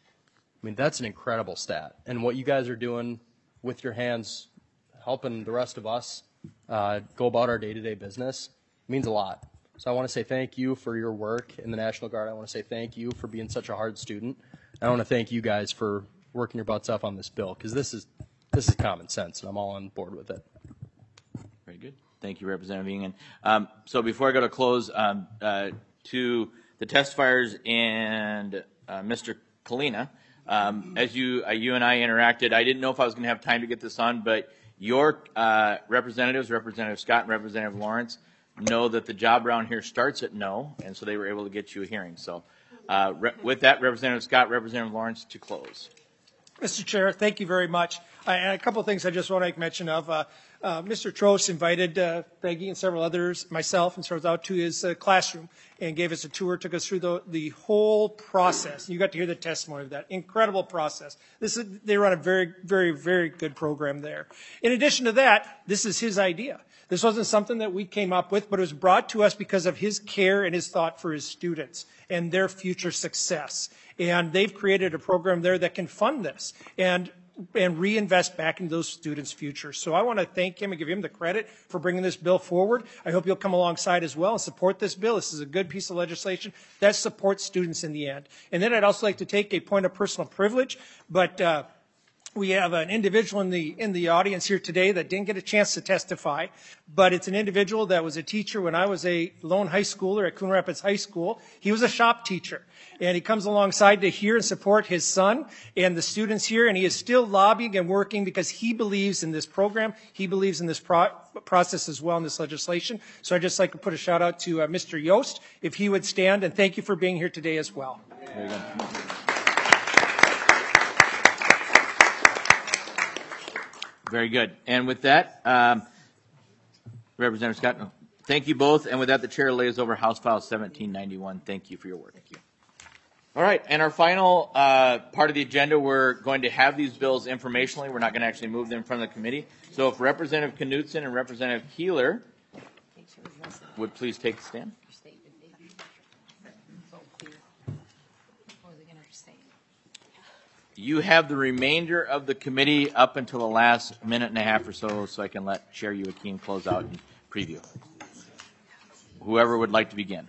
I mean, that's an incredible stat. And what you guys are doing with your hands, helping the rest of us uh, go about our day-to-day business, means a lot. So I want to say thank you for your work in the National Guard. I want to say thank you for being such a hard student. I want to thank you guys for working your butts off on this bill, because this is this is common sense, and I'm all on board with it. Very good. Thank you, Representative Ingen. Um, so before I go to close, um, uh, to the testifiers and uh, Mister Kalina, um, as you uh, you and I interacted, I didn't know if I was going to have time to get this on, but your uh, representatives, Representative Scott and Representative Lawrence, know that the job around here starts at no, and so they were able to get you a hearing. So uh, re- with that, Representative Scott, Representative Lawrence, to close. Mister Chair, thank you very much. I, a couple of things I just want to make mention of. Uh, Uh, Mister Trost invited uh, Peggy and several others, myself and several out to his uh, classroom and gave us a tour, took us through the, the whole process. You got to hear the testimony of that. Incredible process. This is, they run a very, very, very good program there. In addition to that, this is his idea. This wasn't something that we came up with, but it was brought to us because of his care and his thought for his students and their future success. And they've created a program there that can fund this and and reinvest back into those students' futures. So I want to thank him and give him the credit for bringing this bill forward. I hope you'll come alongside as well and support this bill. This is a good piece of legislation that supports students in the end. And then I'd also like to take a point of personal privilege, but uh, we have an individual in the in the audience here today that didn't get a chance to testify, but it's an individual that was a teacher when I was a lone high schooler at Coon Rapids High School. He was a shop teacher, and he comes alongside to hear and support his son and the students here, and he is still lobbying and working because he believes in this program. He believes in this pro process as well in this legislation. So I'd just like to put a shout out to uh, Mister Yost, if he would stand, and thank you for being here today as well. There you go. Very good. And with that, um, Representative Scott, no, thank you both. And with that, the chair lays over House File seventeen ninety-one. Thank you for your work. Thank you. All right. And our final uh, part of the agenda, we're going to have these bills informationally. We're not going to actually move them in front of the committee. So if Representative Knudsen and Representative Keeler would please take the stand. You have the remainder of the committee up until the last minute and a half or so, so I can let Chair Joaquin close out and preview. Whoever would like to begin.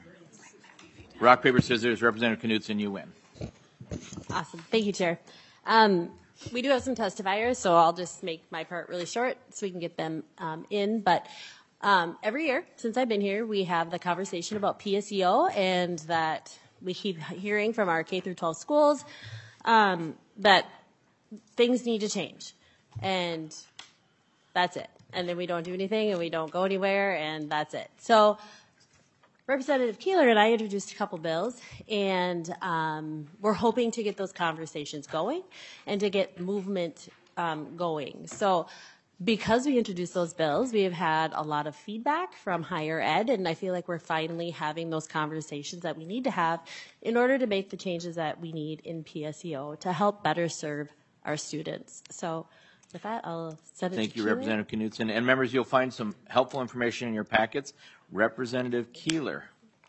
Rock, paper, scissors. Representative Knudsen, you win. Awesome. Thank you, Chair. Um, we do have some testifiers, so I'll just make my part really short so we can get them um, in. But um, every year since I've been here, we have the conversation about P S E O, and that we keep hearing from our K through twelve schools um, that things need to change, and that's it. And then we don't do anything, and we don't go anywhere, and that's it. So Representative Keeler and I introduced a couple bills, and um, we're hoping to get those conversations going and to get movement um, going. So because we introduced those bills, we have had a lot of feedback from higher ed, and I feel like we're finally having those conversations that we need to have in order to make the changes that we need in P S E O to help better serve our students. So with that, I'll send it Thank to you, Keeler. Representative Knudsen. And members, you'll find some helpful information in your packets. Representative Keeler.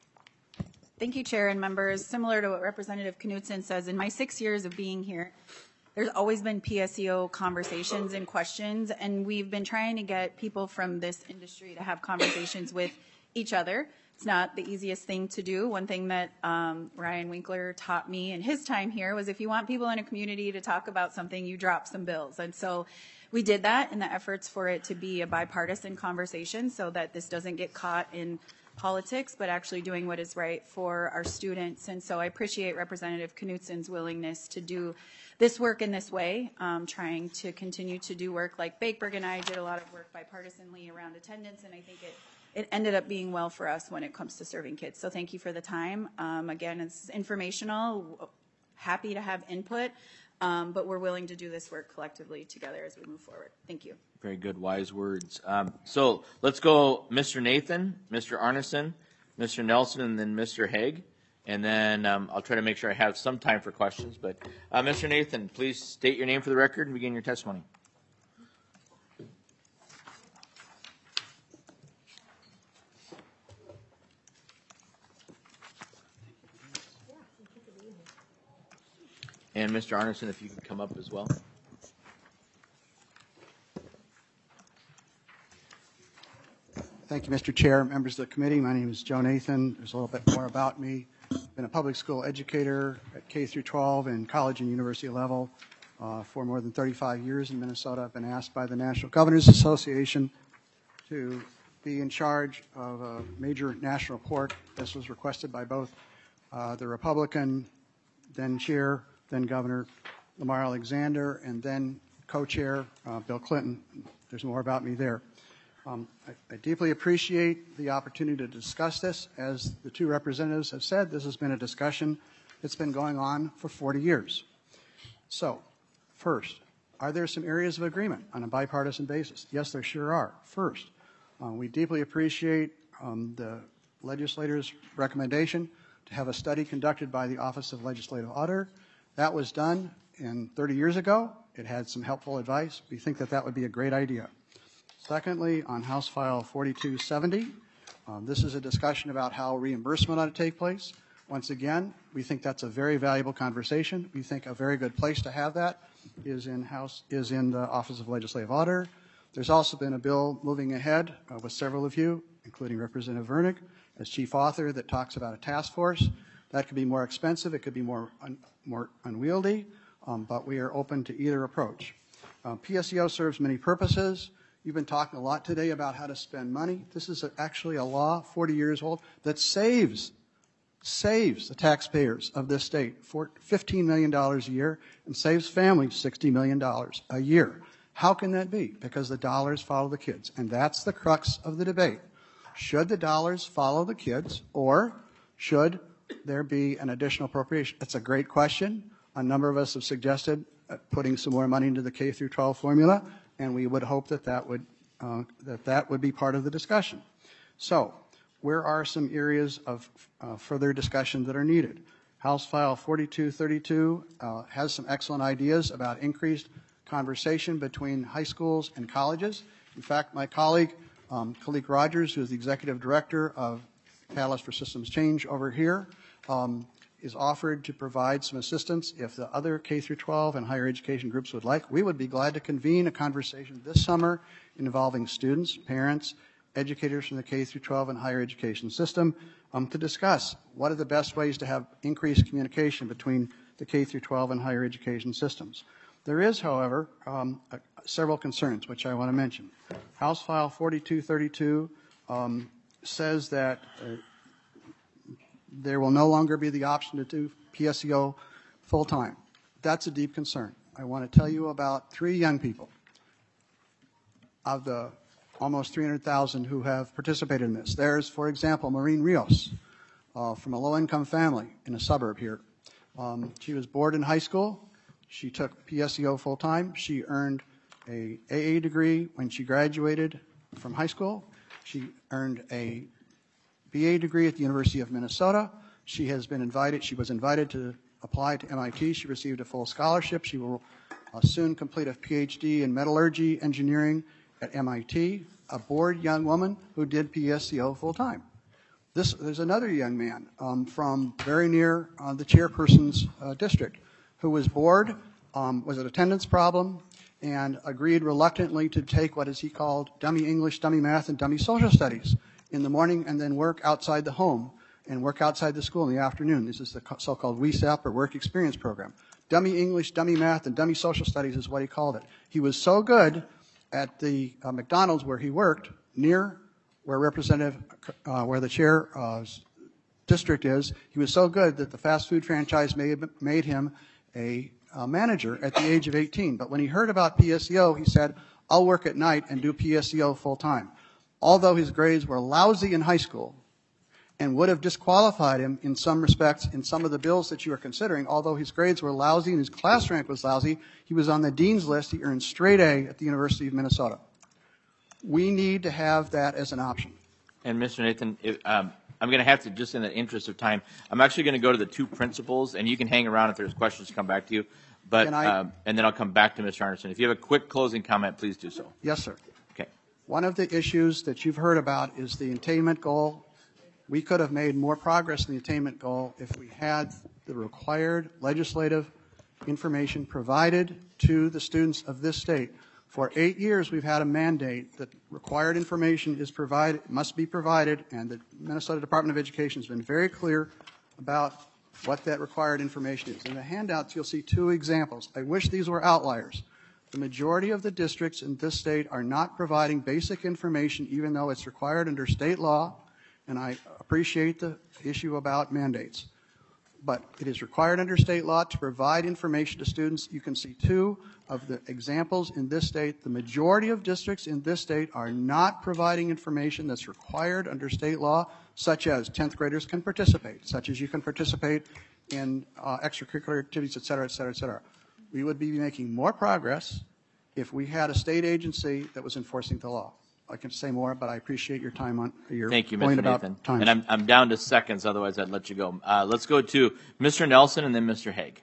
Thank you, Chair and members. Similar to what Representative Knudsen says, in my six years of being here, there's always been P S E O conversations and questions, and we've been trying to get people from this industry to have conversations with each other. It's not the easiest thing to do. One thing that um, Ryan Winkler taught me in his time here was if you want people in a community to talk about something, you drop some bills. And so we did that in the efforts for it to be a bipartisan conversation so that this doesn't get caught in politics, but actually doing what is right for our students. And so I appreciate Representative Knudsen's willingness to do this work in this way, um, trying to continue to do work like Bakeberg and I did a lot of work bipartisanly around attendance, and I think it, it ended up being well for us when it comes to serving kids. So thank you for the time. Um, again, it's informational, happy to have input, um, but we're willing to do this work collectively together as we move forward. Thank you. Very good, wise words. Um, so let's go Mister Nathan, Mister Arneson, Mister Nelson, and then Mister Haig. And then um, I'll try to make sure I have some time for questions. But uh, Mister Nathan, please state your name for the record and begin your testimony. And Mister Arneson, if you could come up as well. Thank you, Mister Chair, members of the committee. My name is Joe Nathan. There's a little bit more about me. I've been a public school educator at K through twelve and college and university level uh, for more than thirty-five years in Minnesota. I've been asked by the National Governors Association to be in charge of a major national report. This was requested by both uh, the Republican then chair, then Governor Lamar Alexander, and then co-chair uh, Bill Clinton. There's more about me there. Um, I, I deeply appreciate the opportunity to discuss this. As the two representatives have said, this has been a discussion that's been going on for forty years. So, first, Are there some areas of agreement on a bipartisan basis? Yes, there sure are. First, uh, we deeply appreciate um, the legislator's recommendation to have a study conducted by the Office of Legislative Auditor. That was done in thirty years ago. It had some helpful advice. We think that that would be a great idea. Secondly, on House File forty-two seventy, um, this is a discussion about how reimbursement ought to take place. Once again, we think that's a very valuable conversation. We think a very good place to have that is in House is in the Office of Legislative Auditor. There's also been a bill moving ahead uh, with several of you, including Representative Vernick, as chief author, that talks about a task force. That could be more expensive. It could be more un, more unwieldy, um, but we are open to either approach. Uh, P S E O serves many purposes. You've been talking a lot today about how to spend money. This is a, actually a law, forty years old, that saves saves the taxpayers of this state for fifteen million dollars a year and saves families sixty million dollars a year. How can that be? Because the dollars follow the kids. And that's the crux of the debate. Should the dollars follow the kids, or should there be an additional appropriation? That's a great question. A number of us have suggested uh, putting some more money into the K through twelve formula, and we would hope that that would, uh, that that would be part of the discussion. So, where are some areas of uh, further discussion that are needed? House File forty-two thirty-two uh, has some excellent ideas about increased conversation between high schools and colleges. In fact, my colleague, um, Khalik Rogers, who is the Executive Director of Catalyst for Systems Change over here, um, is offered to provide some assistance if the other K through twelve and higher education groups would like. We would be glad to convene a conversation this summer involving students, parents, educators from the K through twelve and higher education system um, to discuss what are the best ways to have increased communication between the K through twelve and higher education systems. There is, however, um, uh, several concerns which I want to mention. House File forty-two thirty-two um, says that uh, there will no longer be the option to do P S E O full-time. That's a deep concern. I want to tell you about three young people of the almost three hundred thousand who have participated in this. There's, for example, Maureen Rios uh, from a low-income family in a suburb here. Um, she was bored in high school. She took P S E O full-time. She earned a A A degree when she graduated from high school. She earned a B A degree at the University of Minnesota. She has been invited, she was invited to apply to M I T. She received a full scholarship. She will uh, soon complete a P H D in metallurgy engineering at M I T, a bored young woman who did P S E O full-time. This, there's another young man um, from very near uh, the chairperson's uh, district who was bored, um, was an attendance problem, and agreed reluctantly to take what is he called dummy English, dummy math, and dummy social studies in the morning and then work outside the home and work outside the school in the afternoon. This is the so-called W E S A P or Work Experience Program. Dummy English, dummy math, and dummy social studies is what he called it. He was so good at the uh, McDonald's where he worked, near where Representative, uh, where the chair uh, district is, he was so good that the fast food franchise made, made him a uh, manager at the age of eighteen. But when he heard about P S E O, he said, I'll work at night and do P S E O full time. Although his grades were lousy in high school and would have disqualified him in some respects in some of the bills that you are considering, although his grades were lousy and his class rank was lousy, he was on the dean's list. He earned straight A at the University of Minnesota. We need to have that as an option. And Mister Nathan, if, um, I'm going to have to, just in the interest of time, I'm actually going to go to the two principals, and you can hang around if there's questions to come back to you. But Can I- um, and then I'll come back to Mister Arneson. If you have a quick closing comment, please do so. Yes, sir. Okay. One of the issues that you've heard about is the attainment goal. We could have made more progress in the attainment goal if we had the required legislative information provided to the students of this state. For eight years, we've had a mandate that required information is provided, must be provided, and the Minnesota Department of Education has been very clear about what that required information is. In the handouts, you'll see two examples. I wish these were outliers. The majority of the districts in this state are not providing basic information, even though it's required under state law, and I appreciate the issue about mandates. But it is required under state law to provide information to students. You can see two of the examples in this state. The majority of districts in this state are not providing information that's required under state law, such as tenth graders can participate, such as you can participate in uh, extracurricular activities, et cetera, et cetera, et cetera. We would be making more progress if we had a state agency that was enforcing the law. I can say more, but I appreciate your time on your Thank you, point Mister about Nathan. time. And I'm, I'm down to seconds, otherwise I'd let you go. Uh, let's go to Mister Nelson and then Mister Haig.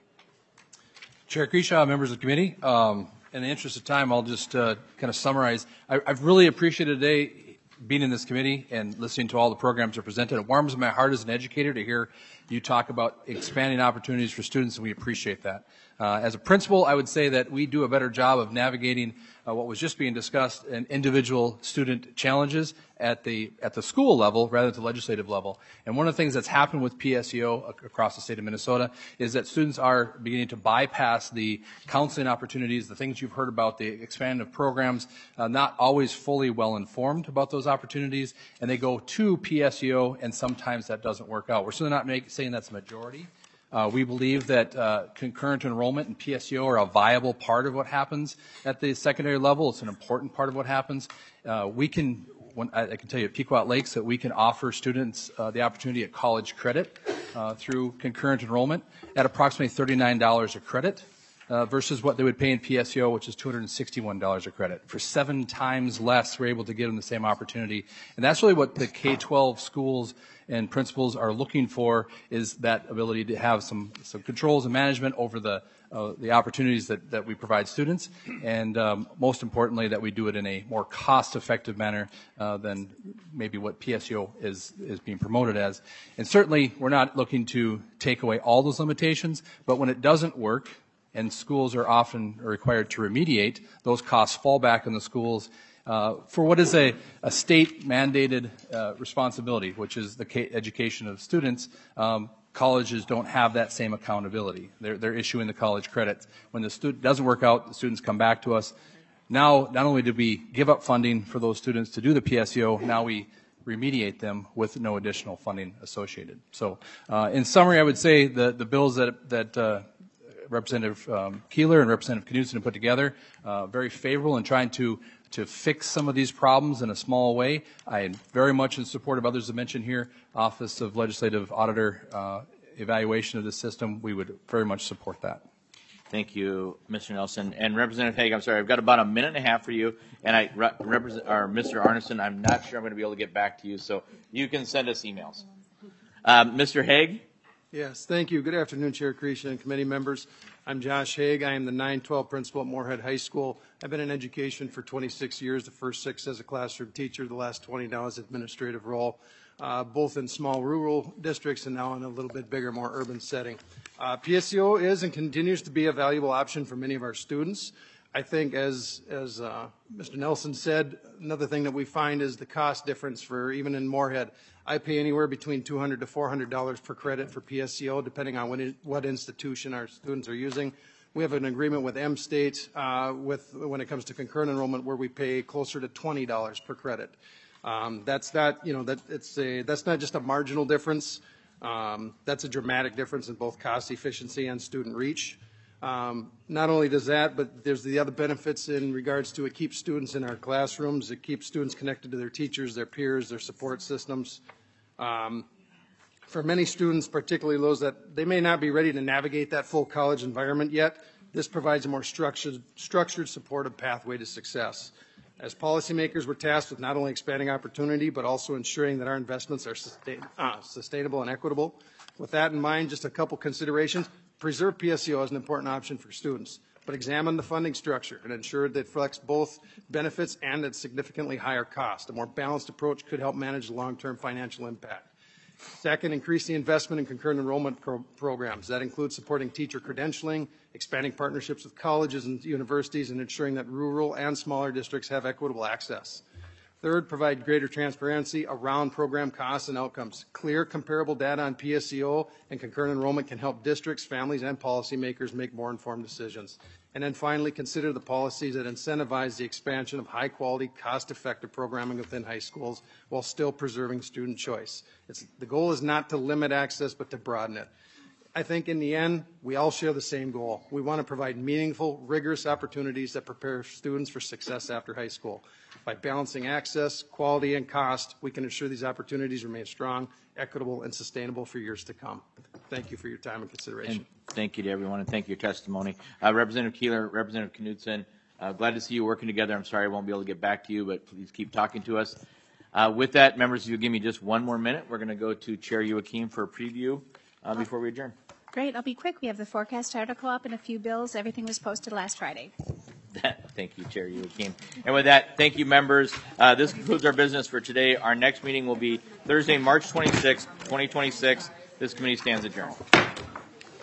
Chair Kreshaw, members of the committee, um, in the interest of time, I'll just uh, kind of summarize. I, I've really appreciated today being in this committee and listening to all the programs that are presented. It warms my heart as an educator to hear you talk about expanding opportunities for students, and we appreciate that. Uh, as a principal, I would say that we do a better job of navigating uh, what was just being discussed and individual student challenges at the at the school level rather than the legislative level. And one of the things that's happened with P S E O across the state of Minnesota is that students are beginning to bypass the counseling opportunities, the things you've heard about, the expanded programs, uh, not always fully well informed about those opportunities, and they go to P S E O, and sometimes that doesn't work out. We're certainly not make, saying that's a majority. Uh, we believe that uh, concurrent enrollment and P S E O are a viable part of what happens at the secondary level. It's an important part of what happens. Uh, we can, when, I, I can tell you at Pequot Lakes that we can offer students uh, the opportunity at college credit uh, through concurrent enrollment at approximately thirty-nine dollars a credit uh, versus what they would pay in P S E O, which is two hundred sixty-one dollars a credit. For seven times less, we're able to give them the same opportunity. And that's really what the K twelve schools and principals are looking for, is that ability to have some, some controls and management over the, uh, the opportunities that, that we provide students, and um, most importantly, that we do it in a more cost-effective manner uh, than maybe what P S E O is, is being promoted as. And certainly, we're not looking to take away all those limitations, but when it doesn't work, and schools are often required to remediate, those costs fall back on the schools Uh, for what is a, a state-mandated uh, responsibility, which is the education of students. Um, colleges don't have that same accountability. They're, they're issuing the college credits. When the student doesn't work out, the students come back to us. Now, not only do we give up funding for those students to do the P S E O, now we remediate them with no additional funding associated. So, uh, in summary, I would say the, the bills that, that uh, Representative um, Keeler and Representative Knudsen have put together, uh, very favorable in trying to to fix some of these problems in a small way. I am very much in support of others that mentioned here, Office of Legislative Auditor uh, evaluation of the system. We would very much support that. Thank you, Mister Nelson. And Representative Haig, I'm sorry, I've got about a minute and a half for you. And I, re- represent, or Mister Arneson, I'm not sure I'm going to be able to get back to you, so you can send us emails. Um, Mister Haig? Yes, thank you. Good afternoon, Chair Kresha and committee members. I'm Josh Haig. I am the nine twelve principal at Moorhead High School. I've been in education for twenty-six years, the first six as a classroom teacher, the last twenty now as administrative role, uh, both in small rural districts and now in a little bit bigger, more urban setting. Uh, P S E O is and continues to be a valuable option for many of our students. I think, as, as uh, Mister Nelson said, another thing that we find is the cost difference for even in Moorhead. I pay anywhere between two hundred to four hundred dollars per credit for P S E O, depending on what, it, what institution our students are using. We have an agreement with M-State uh, with, when it comes to concurrent enrollment, where we pay closer to twenty dollars per credit. Um, that's not, you know, that it's a, that's not just a marginal difference. Um, that's a dramatic difference in both cost efficiency and student reach. Um, not only does that, but there's the other benefits in regards to it keeps students in our classrooms. It keeps students connected to their teachers, their peers, their support systems. Um, for many students, particularly those that they may not be ready to navigate that full college environment yet, this provides a more structured, structured supportive pathway to success. As policymakers, we're tasked with not only expanding opportunity, but also ensuring that our investments are sustain, uh, sustainable and equitable. With that in mind, just a couple considerations. Preserve P S E O as an important option for students, but examine the funding structure and ensure that it reflects both benefits and at significantly higher cost. A more balanced approach could help manage the long-term financial impact. Second, increase the investment in concurrent enrollment pro programs. That includes supporting teacher credentialing, expanding partnerships with colleges and universities, and ensuring that rural and smaller districts have equitable access. Third, provide greater transparency around program costs and outcomes. Clear, comparable data on P S E O and concurrent enrollment can help districts, families, and policymakers make more informed decisions. And then finally, consider the policies that incentivize the expansion of high-quality, cost-effective programming within high schools while still preserving student choice. It's, the goal is not to limit access, but to broaden it. I think in the end, we all share the same goal. We want to provide meaningful, rigorous opportunities that prepare students for success after high school. By balancing access, quality, and cost, we can ensure these opportunities remain strong, equitable, and sustainable for years to come. Thank you for your time and consideration. And thank you to everyone, and thank you for your testimony. Uh, Representative Keeler, Representative Knudsen, Uh, glad to see you working together. I'm sorry I won't be able to get back to you, but please keep talking to us. Uh, with that, members, if you'll give me just one more minute, we're going to go to Chair Youakim for a preview uh, before we adjourn. Great, I'll be quick. We have the forecast article up and a few bills. Everything was posted last Friday. Thank you, Chair Youakim. And with that, thank you, members. Uh, this concludes our business for today. Our next meeting will be Thursday, March twenty-sixth, twenty twenty-six. This committee stands adjourned.